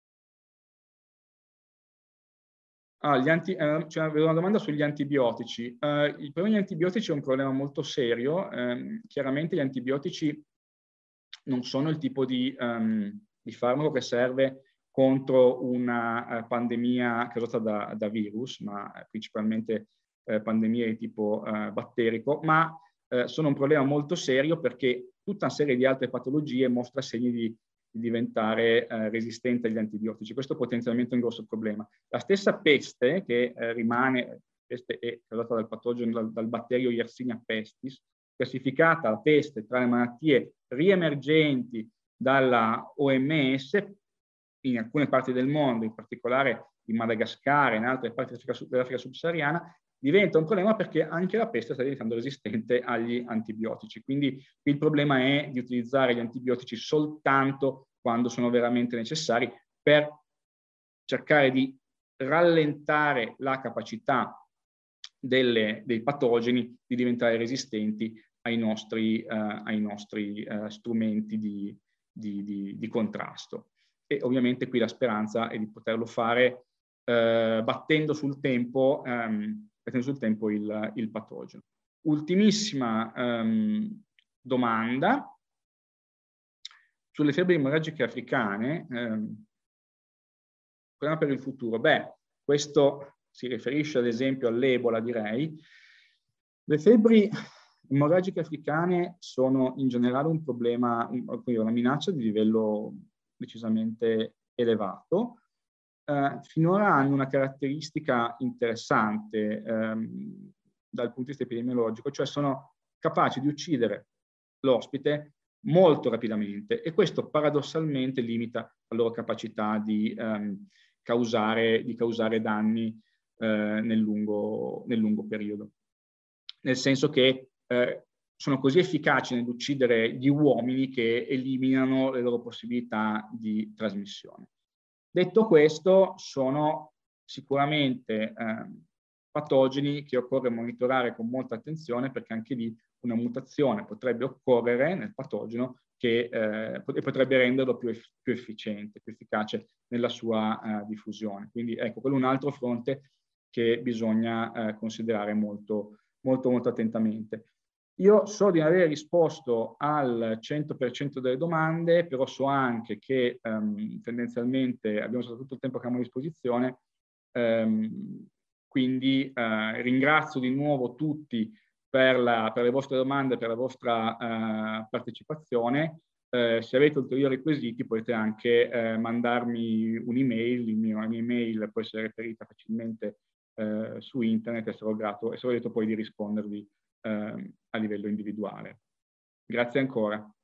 B: Ah, gli anti, eh, cioè, avevo una domanda sugli antibiotici. Eh, il problema degli antibiotici è un problema molto serio. Eh, chiaramente gli antibiotici non sono il tipo di, um, di farmaco che serve contro una uh, pandemia causata da, da virus, ma principalmente uh, pandemie di tipo uh, batterico, ma uh, sono un problema molto serio perché tutta una serie di altre patologie mostra segni di di diventare eh, resistente agli antibiotici. Questo potenzialmente è un grosso problema. La stessa peste, che eh, rimane, peste è causata dal patogeno, dal, dal batterio Yersinia pestis, classificata la peste tra le malattie riemergenti dalla O M S, in alcune parti del mondo, in particolare in Madagascar e in altre parti dell'Africa subsahariana, diventa un problema perché anche la peste sta diventando resistente agli antibiotici. Quindi il problema è di utilizzare gli antibiotici soltanto quando sono veramente necessari per cercare di rallentare la capacità delle, dei patogeni di diventare resistenti ai nostri, eh, ai nostri eh, strumenti di, di, di, di contrasto. E ovviamente qui la speranza è di poterlo fare eh, battendo sul tempo ehm, sul tempo il, il patogeno. Ultimissima um, domanda sulle febbri emorragiche africane. Um, problema per il futuro. Beh, questo si riferisce ad esempio all'Ebola, direi. Le febbri emorragiche africane sono in generale un problema, una minaccia di livello decisamente elevato. Uh, finora hanno una caratteristica interessante um, dal punto di vista epidemiologico, cioè sono capaci di uccidere l'ospite molto rapidamente e questo paradossalmente limita la loro capacità di, um, causare, di causare danni uh, nel, lungo, nel lungo periodo. Nel senso che uh, sono così efficaci nell'uccidere gli uomini che eliminano le loro possibilità di trasmissione. Detto questo, sono sicuramente eh, patogeni che occorre monitorare con molta attenzione perché anche lì una mutazione potrebbe occorrere nel patogeno che eh, potrebbe renderlo più, eff più efficiente, più efficace nella sua eh, diffusione. Quindi ecco, quello è un altro fronte che bisogna eh, considerare molto, molto, molto attentamente. Io so di non aver risposto al cento per cento delle domande, però so anche che um, tendenzialmente abbiamo usato tutto il tempo che abbiamo a disposizione, um, quindi uh, ringrazio di nuovo tutti per, la, per le vostre domande, per la vostra uh, partecipazione. Uh, se avete ulteriori quesiti potete anche uh, mandarmi un'email, la mia email può essere reperita facilmente uh, su internet e sarò grato e sarò lieto poi di rispondervi a livello individuale. Grazie ancora.